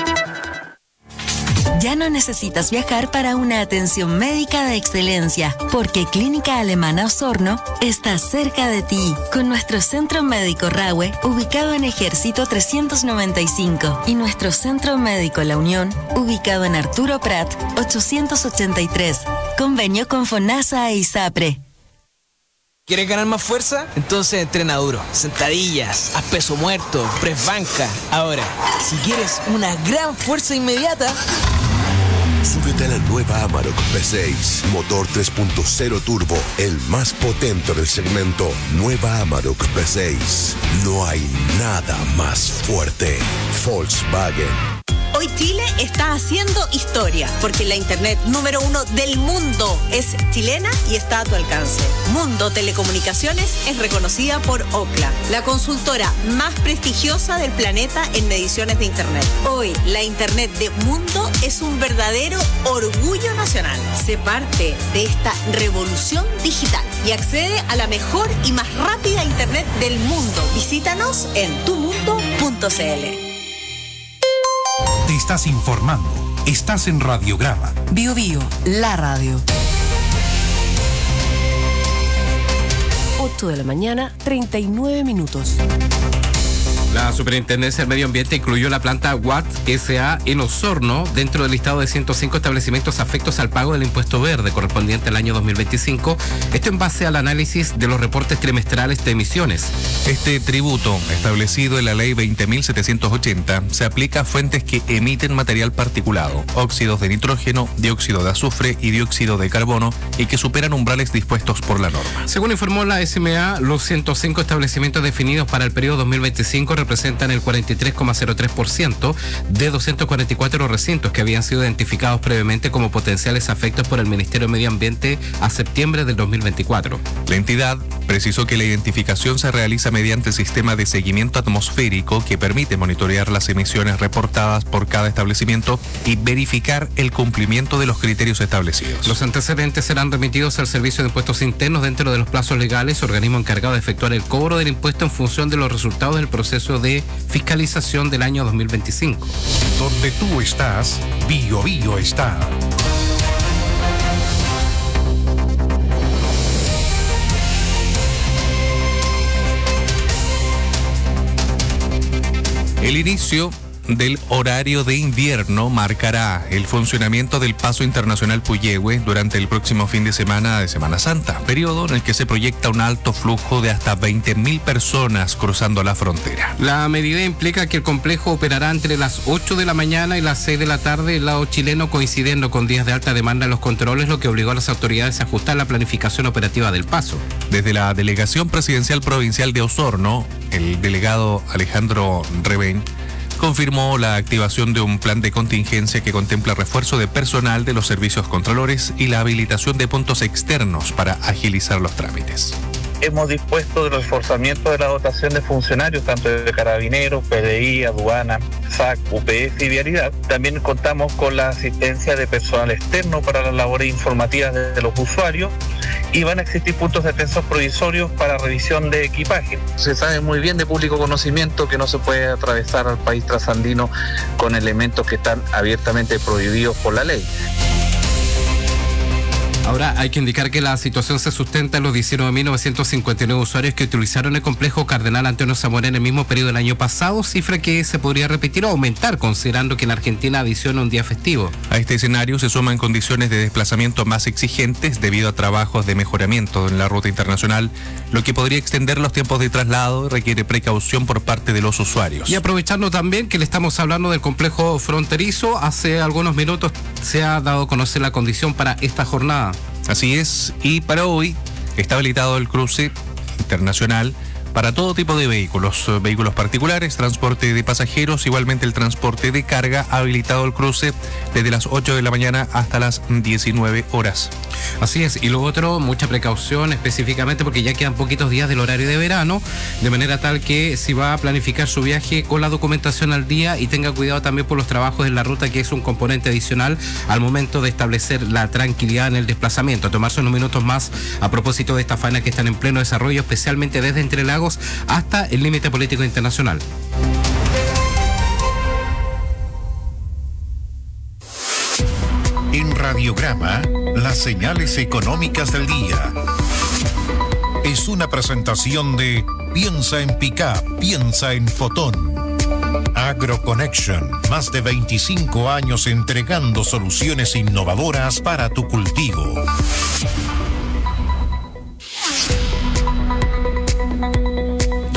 Ya no necesitas viajar para una atención médica de excelencia, porque Clínica Alemana Osorno está cerca de ti, con nuestro Centro Médico Rahue, ubicado en Ejército trescientos noventa y cinco, y nuestro Centro Médico La Unión, ubicado en Arturo Prat ochocientos ochenta y tres. Convenio con FONASA e ISAPRE. ¿Quieres ganar más fuerza? Entonces entrena duro. Sentadillas, haz peso muerto, press banca. Ahora, si quieres una gran fuerza inmediata, súbete a la nueva Amarok V seis, motor tres punto cero turbo, el más potente del segmento. Nueva Amarok V seis. No hay nada más fuerte. Volkswagen. Hoy Chile está haciendo historia, porque la internet número uno del mundo es chilena y está a tu alcance. Mundo Telecomunicaciones es reconocida por Ookla, la consultora más prestigiosa del planeta en mediciones de internet. Hoy, la internet de Mundo es un verdadero orgullo nacional. Sé parte de esta revolución digital y accede a la mejor y más rápida internet del mundo. Visítanos en tu mundo punto c l. Te estás informando. Estás en Radiograma. Bio Bio, la radio. ocho de la mañana, treinta y nueve minutos. La Superintendencia del Medio Ambiente incluyó la planta Watts S A en Osorno dentro del listado de ciento cinco establecimientos afectos al pago del impuesto verde correspondiente al año dos mil veinticinco, esto en base al análisis de los reportes trimestrales de emisiones. Este tributo, establecido en la Ley veinte mil setecientos ochenta, se aplica a fuentes que emiten material particulado, óxidos de nitrógeno, dióxido de azufre y dióxido de carbono, y que superan umbrales dispuestos por la norma. Según informó la S M A, los ciento cinco establecimientos definidos para el periodo dos mil veinticinco representan el cuarenta y tres coma cero tres por ciento de doscientos cuarenta y cuatro recintos que habían sido identificados previamente como potenciales afectos por el Ministerio de Medio Ambiente a septiembre del dos mil veinticuatro. La entidad precisó que la identificación se realiza mediante el sistema de seguimiento atmosférico que permite monitorear las emisiones reportadas por cada establecimiento y verificar el cumplimiento de los criterios establecidos. Los antecedentes serán remitidos al Servicio de Impuestos Internos dentro de los plazos legales, organismo encargado de efectuar el cobro del impuesto en función de los resultados del proceso de fiscalización del año dos mil veinticinco. Donde tú estás, Bio Bio está. El inicio del horario de invierno marcará el funcionamiento del Paso Internacional Puyehue durante el próximo fin de semana de Semana Santa, periodo en el que se proyecta un alto flujo de hasta veinte mil personas cruzando la frontera. La medida implica que el complejo operará entre las ocho de la mañana y las seis de la tarde del lado chileno, coincidiendo con días de alta demanda en los controles, lo que obligó a las autoridades a ajustar la planificación operativa del paso. Desde la Delegación Presidencial Provincial de Osorno, el delegado Alejandro Reben confirmó la activación de un plan de contingencia que contempla refuerzo de personal de los servicios contralores y la habilitación de puntos externos para agilizar los trámites. Hemos dispuesto del reforzamiento de la dotación de funcionarios, tanto de carabineros, P D I, aduana, S A C, U P S y vialidad. También contamos con la asistencia de personal externo para las labores informativas de los usuarios y van a existir puntos de atención provisorios para revisión de equipaje. Se sabe muy bien de público conocimiento que no se puede atravesar al país trasandino con elementos que están abiertamente prohibidos por la ley. Ahora hay que indicar que la situación se sustenta en los diecinueve mil novecientos cincuenta y nueve usuarios que utilizaron el complejo Cardenal Antonio Zamora en el mismo periodo del año pasado, cifra que se podría repetir o aumentar considerando que en Argentina adiciona un día festivo. A este escenario se suman condiciones de desplazamiento más exigentes debido a trabajos de mejoramiento en la ruta internacional, lo que podría extender los tiempos de traslado y requiere precaución por parte de los usuarios. Y aprovechando también que le estamos hablando del complejo fronterizo, hace algunos minutos se ha dado a conocer la condición para esta jornada. Así es, y para hoy está habilitado el cruce internacional para todo tipo de vehículos, vehículos particulares, transporte de pasajeros, igualmente el transporte de carga, habilitado el cruce desde las ocho de la mañana hasta las diecinueve horas. Así es, y lo otro, mucha precaución específicamente porque ya quedan poquitos días del horario de verano, de manera tal que si va a planificar su viaje con la documentación al día y tenga cuidado también por los trabajos en la ruta, que es un componente adicional al momento de establecer la tranquilidad en el desplazamiento. Tomarse unos minutos más a propósito de esta faena que están en pleno desarrollo, especialmente desde Entre Lagos hasta el límite político internacional. En Radiograma, las señales económicas del día. Es una presentación de Piensa en Pickup, piensa en Fotón. AgroConnection, más de veinticinco años entregando soluciones innovadoras para tu cultivo.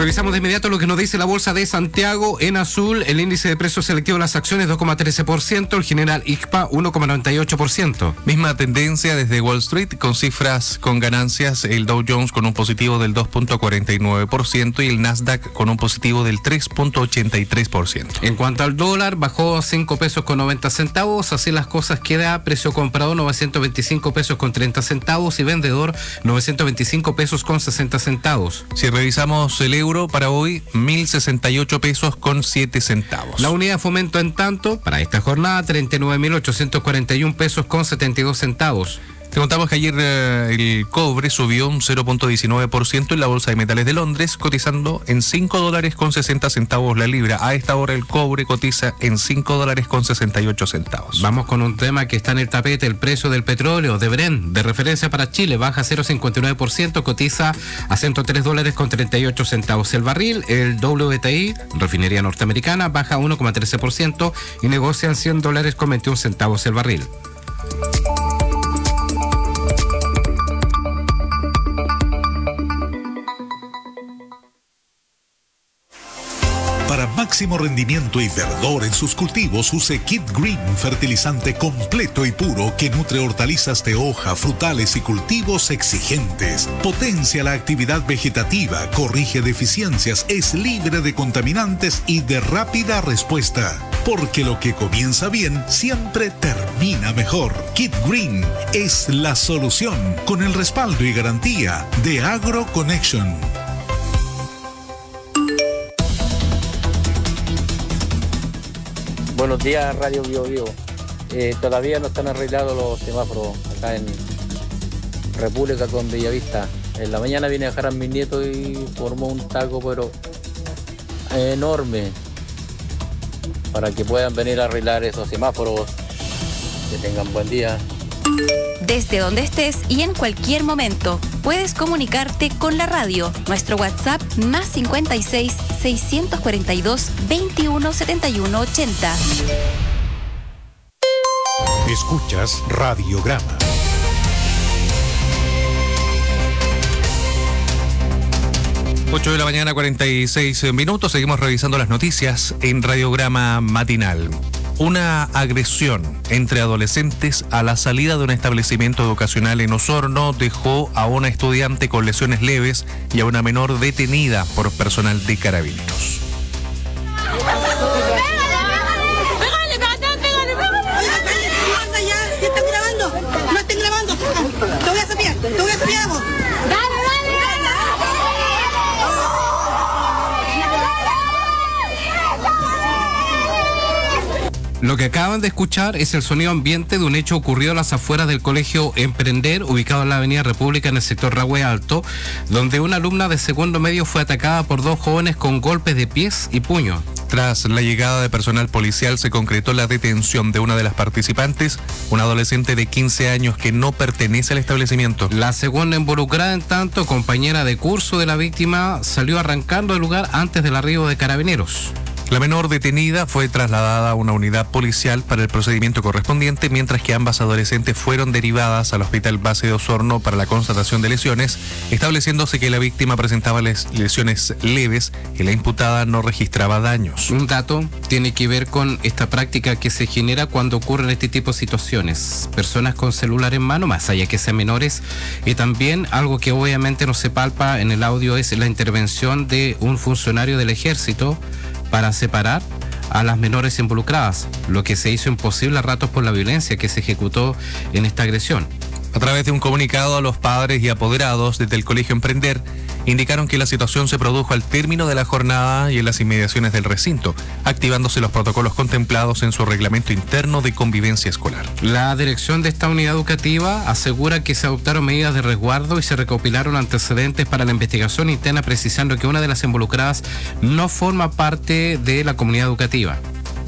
Revisamos de inmediato lo que nos dice la Bolsa de Santiago. En azul, el índice de precios selectivos de las acciones dos coma trece por ciento, el general I C P A uno coma noventa y ocho por ciento. Misma tendencia desde Wall Street, con cifras con ganancias, el Dow Jones con un positivo del dos coma cuarenta y nueve por ciento y el Nasdaq con un positivo del tres coma ochenta y tres por ciento. En cuanto al dólar, bajó a cinco pesos con noventa centavos, así las cosas queda precio comprador novecientos veinticinco pesos con treinta centavos y vendedor novecientos veinticinco pesos con sesenta centavos. Si revisamos el euro para hoy, mil sesenta y ocho pesos con siete centavos. La unidad de fomento, en tanto, para esta jornada, treinta y nueve mil ochocientos cuarenta y un pesos con setenta y dos centavos. Te contamos que ayer eh, el cobre subió un cero coma diecinueve por ciento en la Bolsa de Metales de Londres, cotizando en cinco dólares con sesenta centavos la libra. A esta hora el cobre cotiza en cinco dólares con sesenta y ocho centavos. Vamos con un tema que está en el tapete, el precio del petróleo de Brent, de referencia para Chile, baja cero coma cincuenta y nueve por ciento, cotiza a ciento tres dólares con treinta y ocho centavos el barril. El W T I, refinería norteamericana, baja uno coma trece por ciento y negocian cien dólares con veintiún centavos el barril. Para máximo rendimiento y verdor en sus cultivos, use Kit Green, fertilizante completo y puro que nutre hortalizas de hoja, frutales y cultivos exigentes. Potencia la actividad vegetativa, corrige deficiencias, es libre de contaminantes y de rápida respuesta. Porque lo que comienza bien siempre termina mejor. Kit Green es la solución, con el respaldo y garantía de Agro Connection. Buenos días, Radio Bio Bio. Eh, todavía no están arreglados los semáforos acá en República con Bellavista. En la mañana vine a dejar a mis nietos y formó un taco, pero enorme, para que puedan venir a arreglar esos semáforos. Que tengan buen día. Desde donde estés y en cualquier momento, puedes comunicarte con la radio. Nuestro WhatsApp más cincuenta y seis, seiscientos cuarenta y dos, veintiuno setenta y uno ochenta. Escuchas Radiograma. ocho de la mañana, cuarenta y seis minutos. Seguimos revisando las noticias en Radiograma Matinal. Una agresión entre adolescentes a la salida de un establecimiento educacional en Osorno dejó a una estudiante con lesiones leves y a una menor detenida por personal de Carabineros. ¡Pégale, pégale, pégale, pégale! Ya, ya están grabando. No estén grabando. Te voy a sapear, te voy a sapear vos. ¡Dale, dale, dale! Lo que acaban de escuchar es el sonido ambiente de un hecho ocurrido a las afueras del colegio Emprender, ubicado en la avenida República en el sector Rahue Alto, donde una alumna de segundo medio fue atacada por dos jóvenes con golpes de pies y puño. Tras la llegada de personal policial se concretó la detención de una de las participantes, una adolescente de quince años que no pertenece al establecimiento. La segunda involucrada, en tanto, compañera de curso de la víctima, salió arrancando del lugar antes del arribo de Carabineros. La menor detenida fue trasladada a una unidad policial para el procedimiento correspondiente, mientras que ambas adolescentes fueron derivadas al Hospital Base de Osorno para la constatación de lesiones, estableciéndose que la víctima presentaba les- lesiones leves y la imputada no registraba daños. Un dato tiene que ver con esta práctica que se genera cuando ocurren este tipo de situaciones. Personas con celular en mano, más allá que sean menores, y también algo que obviamente no se palpa en el audio es la intervención de un funcionario del ejército para separar a las menores involucradas, lo que se hizo imposible a ratos por la violencia que se ejecutó en esta agresión. A través de un comunicado, los padres y apoderados desde el Colegio Emprender indicaron que la situación se produjo al término de la jornada y en las inmediaciones del recinto, activándose los protocolos contemplados en su reglamento interno de convivencia escolar. La dirección de esta unidad educativa asegura que se adoptaron medidas de resguardo y se recopilaron antecedentes para la investigación interna, precisando que una de las involucradas no forma parte de la comunidad educativa.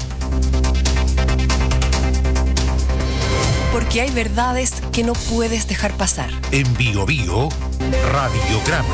Porque hay verdades que no puedes dejar pasar. En Bio Bio, Radiograma.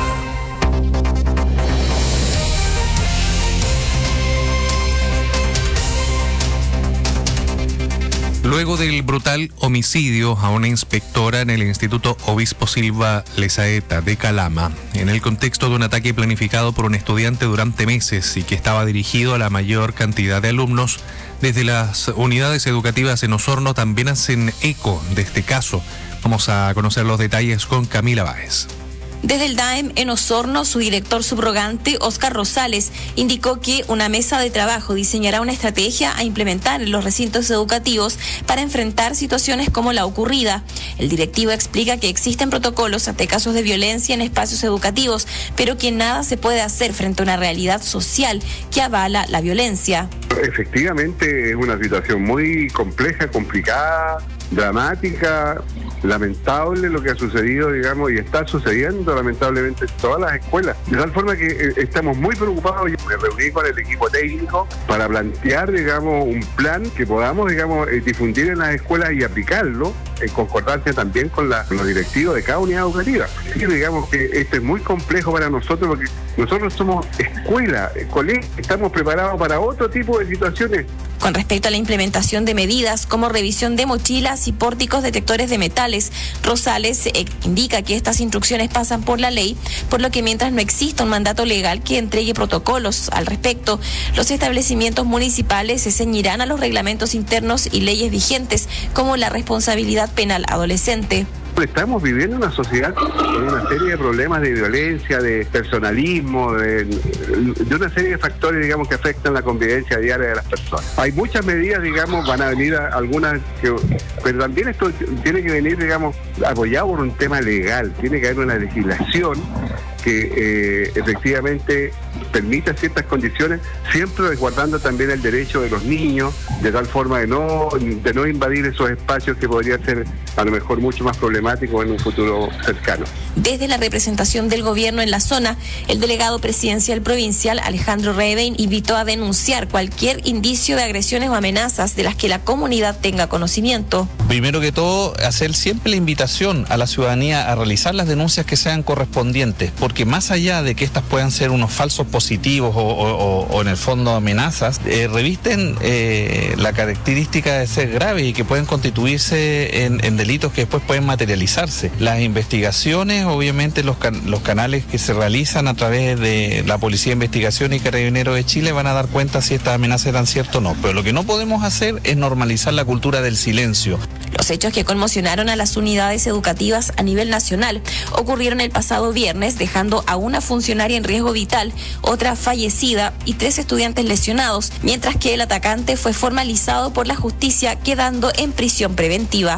Luego del brutal homicidio a una inspectora en el Instituto Obispo Silva Lezaeta de Calama, en el contexto de un ataque planificado por un estudiante durante meses y que estaba dirigido a la mayor cantidad de alumnos, desde las unidades educativas en Osorno también hacen eco de este caso. Vamos a conocer los detalles con Camila Báez. Desde el D A E M en Osorno, su director subrogante, Óscar Rosales, indicó que una mesa de trabajo diseñará una estrategia a implementar en los recintos educativos para enfrentar situaciones como la ocurrida. El directivo explica que existen protocolos ante casos de violencia en espacios educativos, pero que nada se puede hacer frente a una realidad social que avala la violencia. Efectivamente, es una situación muy compleja, complicada, dramática, lamentable lo que ha sucedido, digamos, y está sucediendo lamentablemente en todas las escuelas. De tal forma que eh, estamos muy preocupados. Yo me reuní con el equipo técnico para plantear, digamos, un plan que podamos, digamos, eh, difundir en las escuelas y aplicarlo en concordancia también con, la, con los directivos de cada unidad educativa. Así que digamos que esto es muy complejo para nosotros porque nosotros somos escuela, colegio, estamos preparados para otro tipo de situaciones. Con respecto a la implementación de medidas como revisión de mochilas y pórticos detectores de metales, Rosales eh, indica que estas instrucciones pasan por la ley, por lo que mientras no exista un mandato legal que entregue protocolos al respecto, los establecimientos municipales se ceñirán a los reglamentos internos y leyes vigentes, como la responsabilidad penal adolescente. Estamos viviendo una sociedad con una serie de problemas de violencia, de personalismo, de, de una serie de factores, digamos, que afectan la convivencia diaria de las personas. Hay muchas medidas, digamos, van a venir a, algunas, que, pero también esto tiene que venir, digamos, apoyado por un tema legal. Tiene que haber una legislación que eh, efectivamente permita ciertas condiciones, siempre resguardando también el derecho de los niños, de tal forma de no, de no invadir esos espacios que podrían ser a lo mejor mucho más problemáticos en un futuro cercano. Desde la representación del gobierno en la zona, el delegado presidencial provincial Alejandro Rebein invitó a denunciar cualquier indicio de agresiones o amenazas de las que la comunidad tenga conocimiento. Primero que todo, hacer siempre la invitación a la ciudadanía a realizar las denuncias que sean correspondientes, porque más allá de que estas puedan ser unos falsos positivos o, o, o en el fondo amenazas, eh, revisten eh, la característica de ser graves y que pueden constituirse en, en delitos que después pueden materializarse. Las investigaciones, obviamente los, can los canales que se realizan a través de la Policía de Investigación y Carabineros de Chile van a dar cuenta si estas amenazas eran ciertas o no, pero lo que no podemos hacer es normalizar la cultura del silencio. Los hechos que conmocionaron a las unidades educativas a nivel nacional ocurrieron el pasado viernes, dejando a una funcionaria en riesgo vital, otra fallecida y tres estudiantes lesionados, mientras que el atacante fue formalizado por la justicia, quedando en prisión preventiva.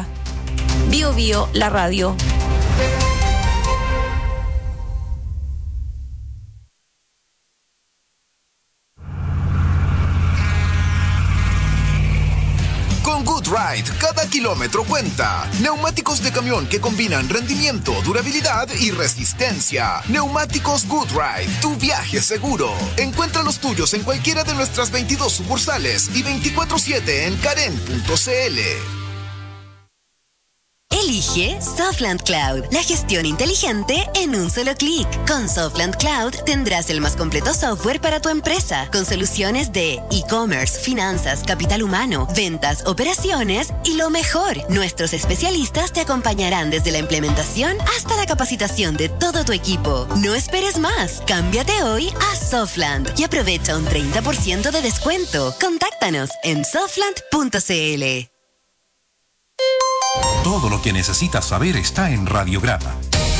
Bio Bio, la radio. Con GoodRide, cada kilómetro cuenta. Neumáticos de camión que combinan rendimiento, durabilidad y resistencia. Neumáticos GoodRide, tu viaje seguro. Encuentra los tuyos en cualquiera de nuestras veintidós sucursales y veinticuatro siete en karen punto c l. Elige Softland Cloud, la gestión inteligente en un solo clic. Con Softland Cloud tendrás el más completo software para tu empresa, con soluciones de e-commerce, finanzas, capital humano, ventas, operaciones y lo mejor, nuestros especialistas te acompañarán desde la implementación hasta la capacitación de todo tu equipo. No esperes más, cámbiate hoy a Softland y aprovecha un treinta por ciento de descuento. Contáctanos en softland punto c l. Todo lo que necesitas saber está en Radiograma.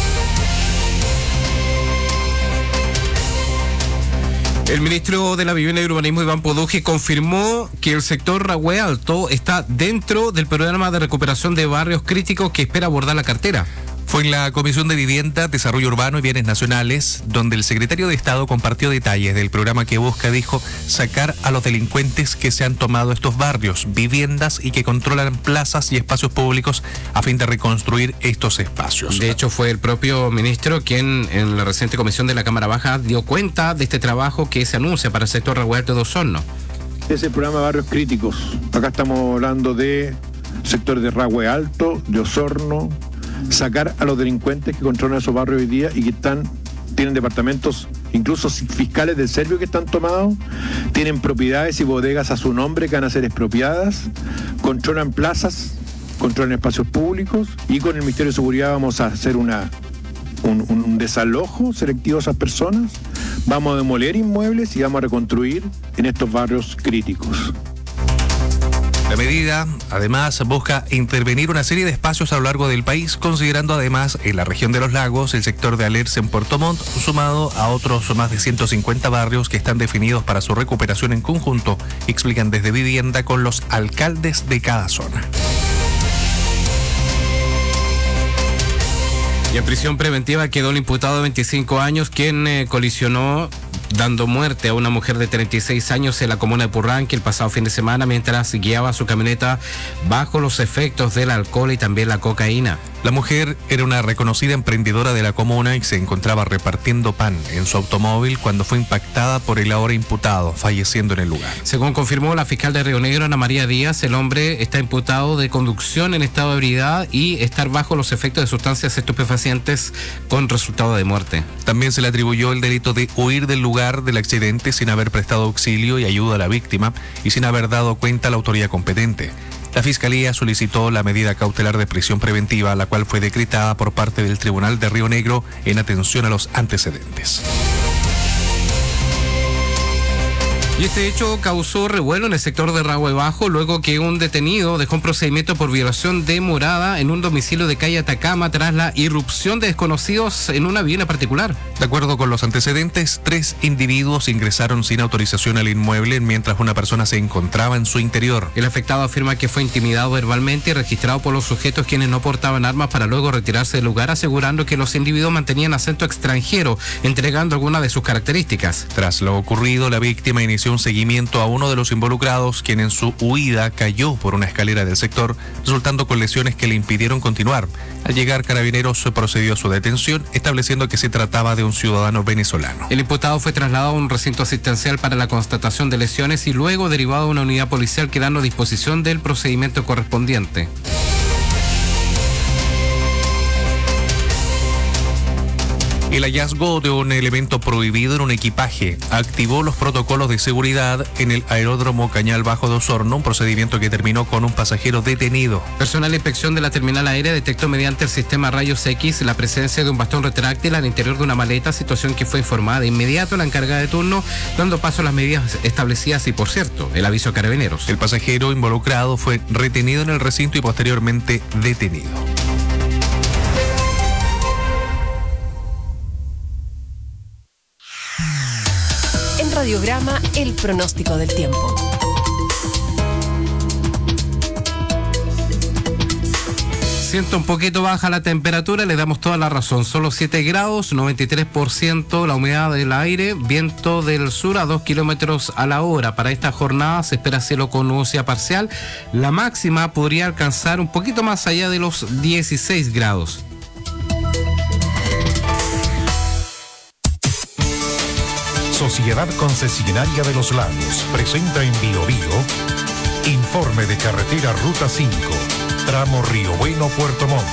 El ministro de la Vivienda y Urbanismo, Iván Poduje, confirmó que el sector Rahue Alto está dentro del programa de recuperación de barrios críticos que espera abordar la cartera. Fue en la Comisión de Vivienda, Desarrollo Urbano y Bienes Nacionales, donde el secretario de Estado compartió detalles del programa que busca, dijo, sacar a los delincuentes que se han tomado estos barrios, viviendas y que controlan plazas y espacios públicos a fin de reconstruir estos espacios. De hecho, fue el propio ministro quien en la reciente comisión de la Cámara Baja dio cuenta de este trabajo que se anuncia para el sector Rahue Alto de Osorno. Es el programa de barrios críticos. Acá estamos hablando de sector de Rahue Alto, de Osorno, sacar a los delincuentes que controlan esos barrios hoy día y que están, tienen departamentos, incluso fiscales del Servio que están tomados, tienen propiedades y bodegas a su nombre que van a ser expropiadas, controlan plazas, controlan espacios públicos, y con el Ministerio de Seguridad vamos a hacer una, un, un desalojo selectivo a esas personas, vamos a demoler inmuebles y vamos a reconstruir en estos barrios críticos. La medida, además, busca intervenir una serie de espacios a lo largo del país, considerando además en la región de los lagos, el sector de Alerce en Puerto Montt, sumado a otros más de ciento cincuenta barrios que están definidos para su recuperación en conjunto, explican desde Vivienda con los alcaldes de cada zona. Y en prisión preventiva quedó el imputado de veinticinco años, quien eh, colisionó dando muerte a una mujer de treinta y seis años en la comuna de Purranque el pasado fin de semana mientras guiaba su camioneta bajo los efectos del alcohol y también la cocaína. La mujer era una reconocida emprendedora de la comuna y se encontraba repartiendo pan en su automóvil cuando fue impactada por el ahora imputado, falleciendo en el lugar. Según confirmó la fiscal de Río Negro, Ana María Díaz, el hombre está imputado de conducción en estado de ebriedad y estar bajo los efectos de sustancias estupefacientes con resultado de muerte. También se le atribuyó el delito de huir del lugar del accidente sin haber prestado auxilio y ayuda a la víctima y sin haber dado cuenta a la autoridad competente. La Fiscalía solicitó la medida cautelar de prisión preventiva, la cual fue decretada por parte del Tribunal de Río Negro en atención a los antecedentes. Y este hecho causó revuelo en el sector de Rahue Bajo luego que un detenido dejó un procedimiento por violación de morada en un domicilio de calle Atacama tras la irrupción de desconocidos en una vivienda particular. De acuerdo con los antecedentes, tres individuos ingresaron sin autorización al inmueble mientras una persona se encontraba en su interior. El afectado afirma que fue intimidado verbalmente y registrado por los sujetos quienes no portaban armas para luego retirarse del lugar, asegurando que los individuos mantenían acento extranjero, entregando algunas de sus características. Tras lo ocurrido, la víctima inició un seguimiento a uno de los involucrados, quien en su huida cayó por una escalera del sector, resultando con lesiones que le impidieron continuar. Al llegar, Carabineros procedió a su detención, estableciendo que se trataba de un ciudadano venezolano. El imputado fue trasladado a un recinto asistencial para la constatación de lesiones y luego derivado a una unidad policial quedando a disposición del procedimiento correspondiente. El hallazgo de un elemento prohibido en un equipaje activó los protocolos de seguridad en el aeródromo Cañal Bajo de Osorno, un procedimiento que terminó con un pasajero detenido. Personal de inspección de la terminal aérea detectó mediante el sistema rayos X la presencia de un bastón retráctil al interior de una maleta, situación que fue informada de inmediato a la encargada de turno, dando paso a las medidas establecidas y, por cierto, el aviso a Carabineros. El pasajero involucrado fue retenido en el recinto y posteriormente detenido. Radiograma, el pronóstico del tiempo. Siento un poquito baja la temperatura, le damos toda la razón. Solo siete grados, noventa y tres por ciento la humedad del aire, viento del sur a dos kilómetros a la hora. Para esta jornada se espera cielo con nubosidad parcial. La máxima podría alcanzar un poquito más allá de los dieciséis grados. Sociedad Concesionaria de los Lagos presenta en Bio Bio informe de carretera Ruta cinco, tramo Río Bueno, Puerto Montt.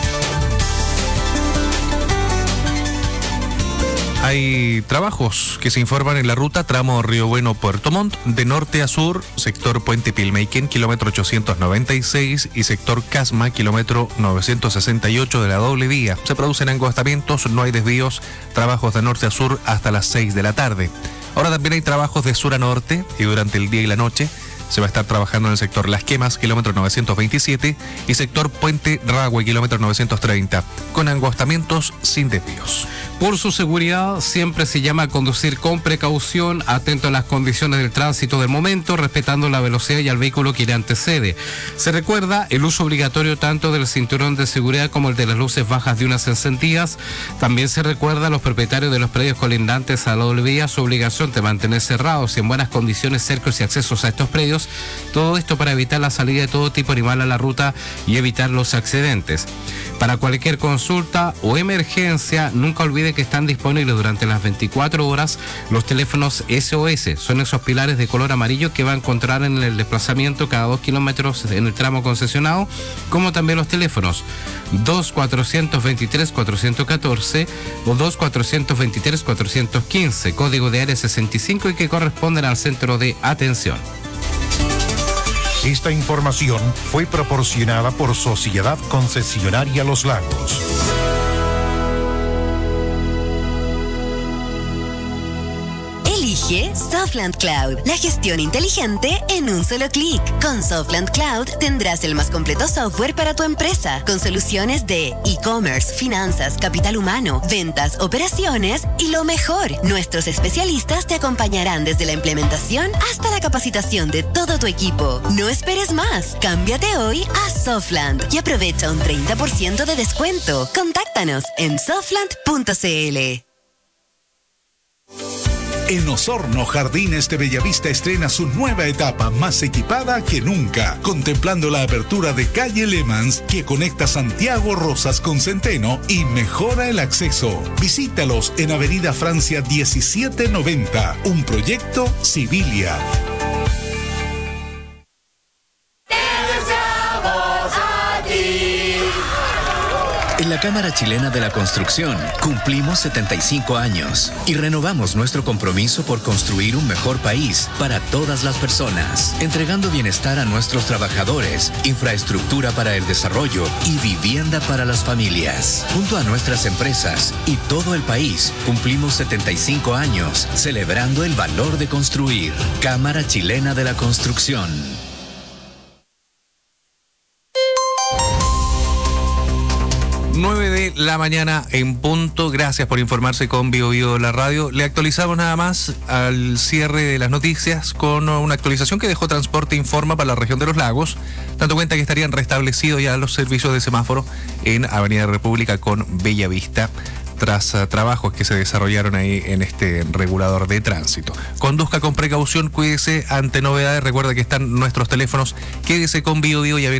Hay trabajos que se informan en la ruta tramo Río Bueno, Puerto Montt, de norte a sur, sector Puente Pilmeiquén, kilómetro ochocientos noventa y seis, y sector Casma, kilómetro novecientos sesenta y ocho de la doble vía. Se producen angostamientos, no hay desvíos, trabajos de norte a sur hasta las seis de la tarde. Ahora también hay trabajos de sur a norte y durante el día y la noche se va a estar trabajando en el sector Las Quemas, kilómetro novecientos veintisiete, y sector Puente Rahue, kilómetro novecientos treinta, con angostamientos sin desvíos. Por su seguridad, siempre se llama a conducir con precaución, atento a las condiciones del tránsito del momento, respetando la velocidad y al vehículo que le antecede. Se recuerda el uso obligatorio tanto del cinturón de seguridad como el de las luces bajas de unas encendidas. También se recuerda a los propietarios de los predios colindantes a la doble vía su obligación de mantener cerrados y en buenas condiciones cercos y accesos a estos predios. Todo esto para evitar la salida de todo tipo de animal a la ruta y evitar los accidentes. Para cualquier consulta o emergencia, nunca olvide que están disponibles durante las veinticuatro horas los teléfonos S O S. Son esos pilares de color amarillo que va a encontrar en el desplazamiento cada dos kilómetros en el tramo concesionado, como también los teléfonos dos cuatrocientos veintitrés cuatrocientos catorce o dos cuatrocientos veintitrés cuatrocientos quince, código de área sesenta y cinco y que corresponden al centro de atención. Esta información fue proporcionada por Sociedad Concesionaria Los Lagos. Elige Softland Cloud, la gestión inteligente en un solo clic. Con Softland Cloud tendrás el más completo software para tu empresa, con soluciones de e-commerce, finanzas, capital humano, ventas, operaciones y lo mejor, nuestros especialistas te acompañarán desde la implementación hasta la capacitación de todo tu equipo. No esperes más, cámbiate hoy a Softland y aprovecha un treinta por ciento de descuento. Contáctanos en softland punto c l. En Osorno, Jardines de Bellavista estrena su nueva etapa más equipada que nunca, contemplando la apertura de calle Lemans que conecta Santiago Rosas con Centeno y mejora el acceso. Visítalos en Avenida Francia diecisiete noventa, un proyecto Civilia. En la Cámara Chilena de la Construcción cumplimos setenta y cinco años y renovamos nuestro compromiso por construir un mejor país para todas las personas, entregando bienestar a nuestros trabajadores, infraestructura para el desarrollo y vivienda para las familias. Junto a nuestras empresas y todo el país, cumplimos setenta y cinco años celebrando el valor de construir. Cámara Chilena de la Construcción. nueve de la mañana en punto. Gracias por informarse con Bio Bio la radio. Le actualizamos nada más al cierre de las noticias con una actualización que dejó Transporte Informa para la región de los lagos, dando cuenta que estarían restablecidos ya los servicios de semáforo en Avenida República con Bellavista, tras uh, trabajos que se desarrollaron ahí en este regulador de tránsito. Conduzca con precaución, cuídese ante novedades. Recuerda que están nuestros teléfonos. Quédese con Bio Bio y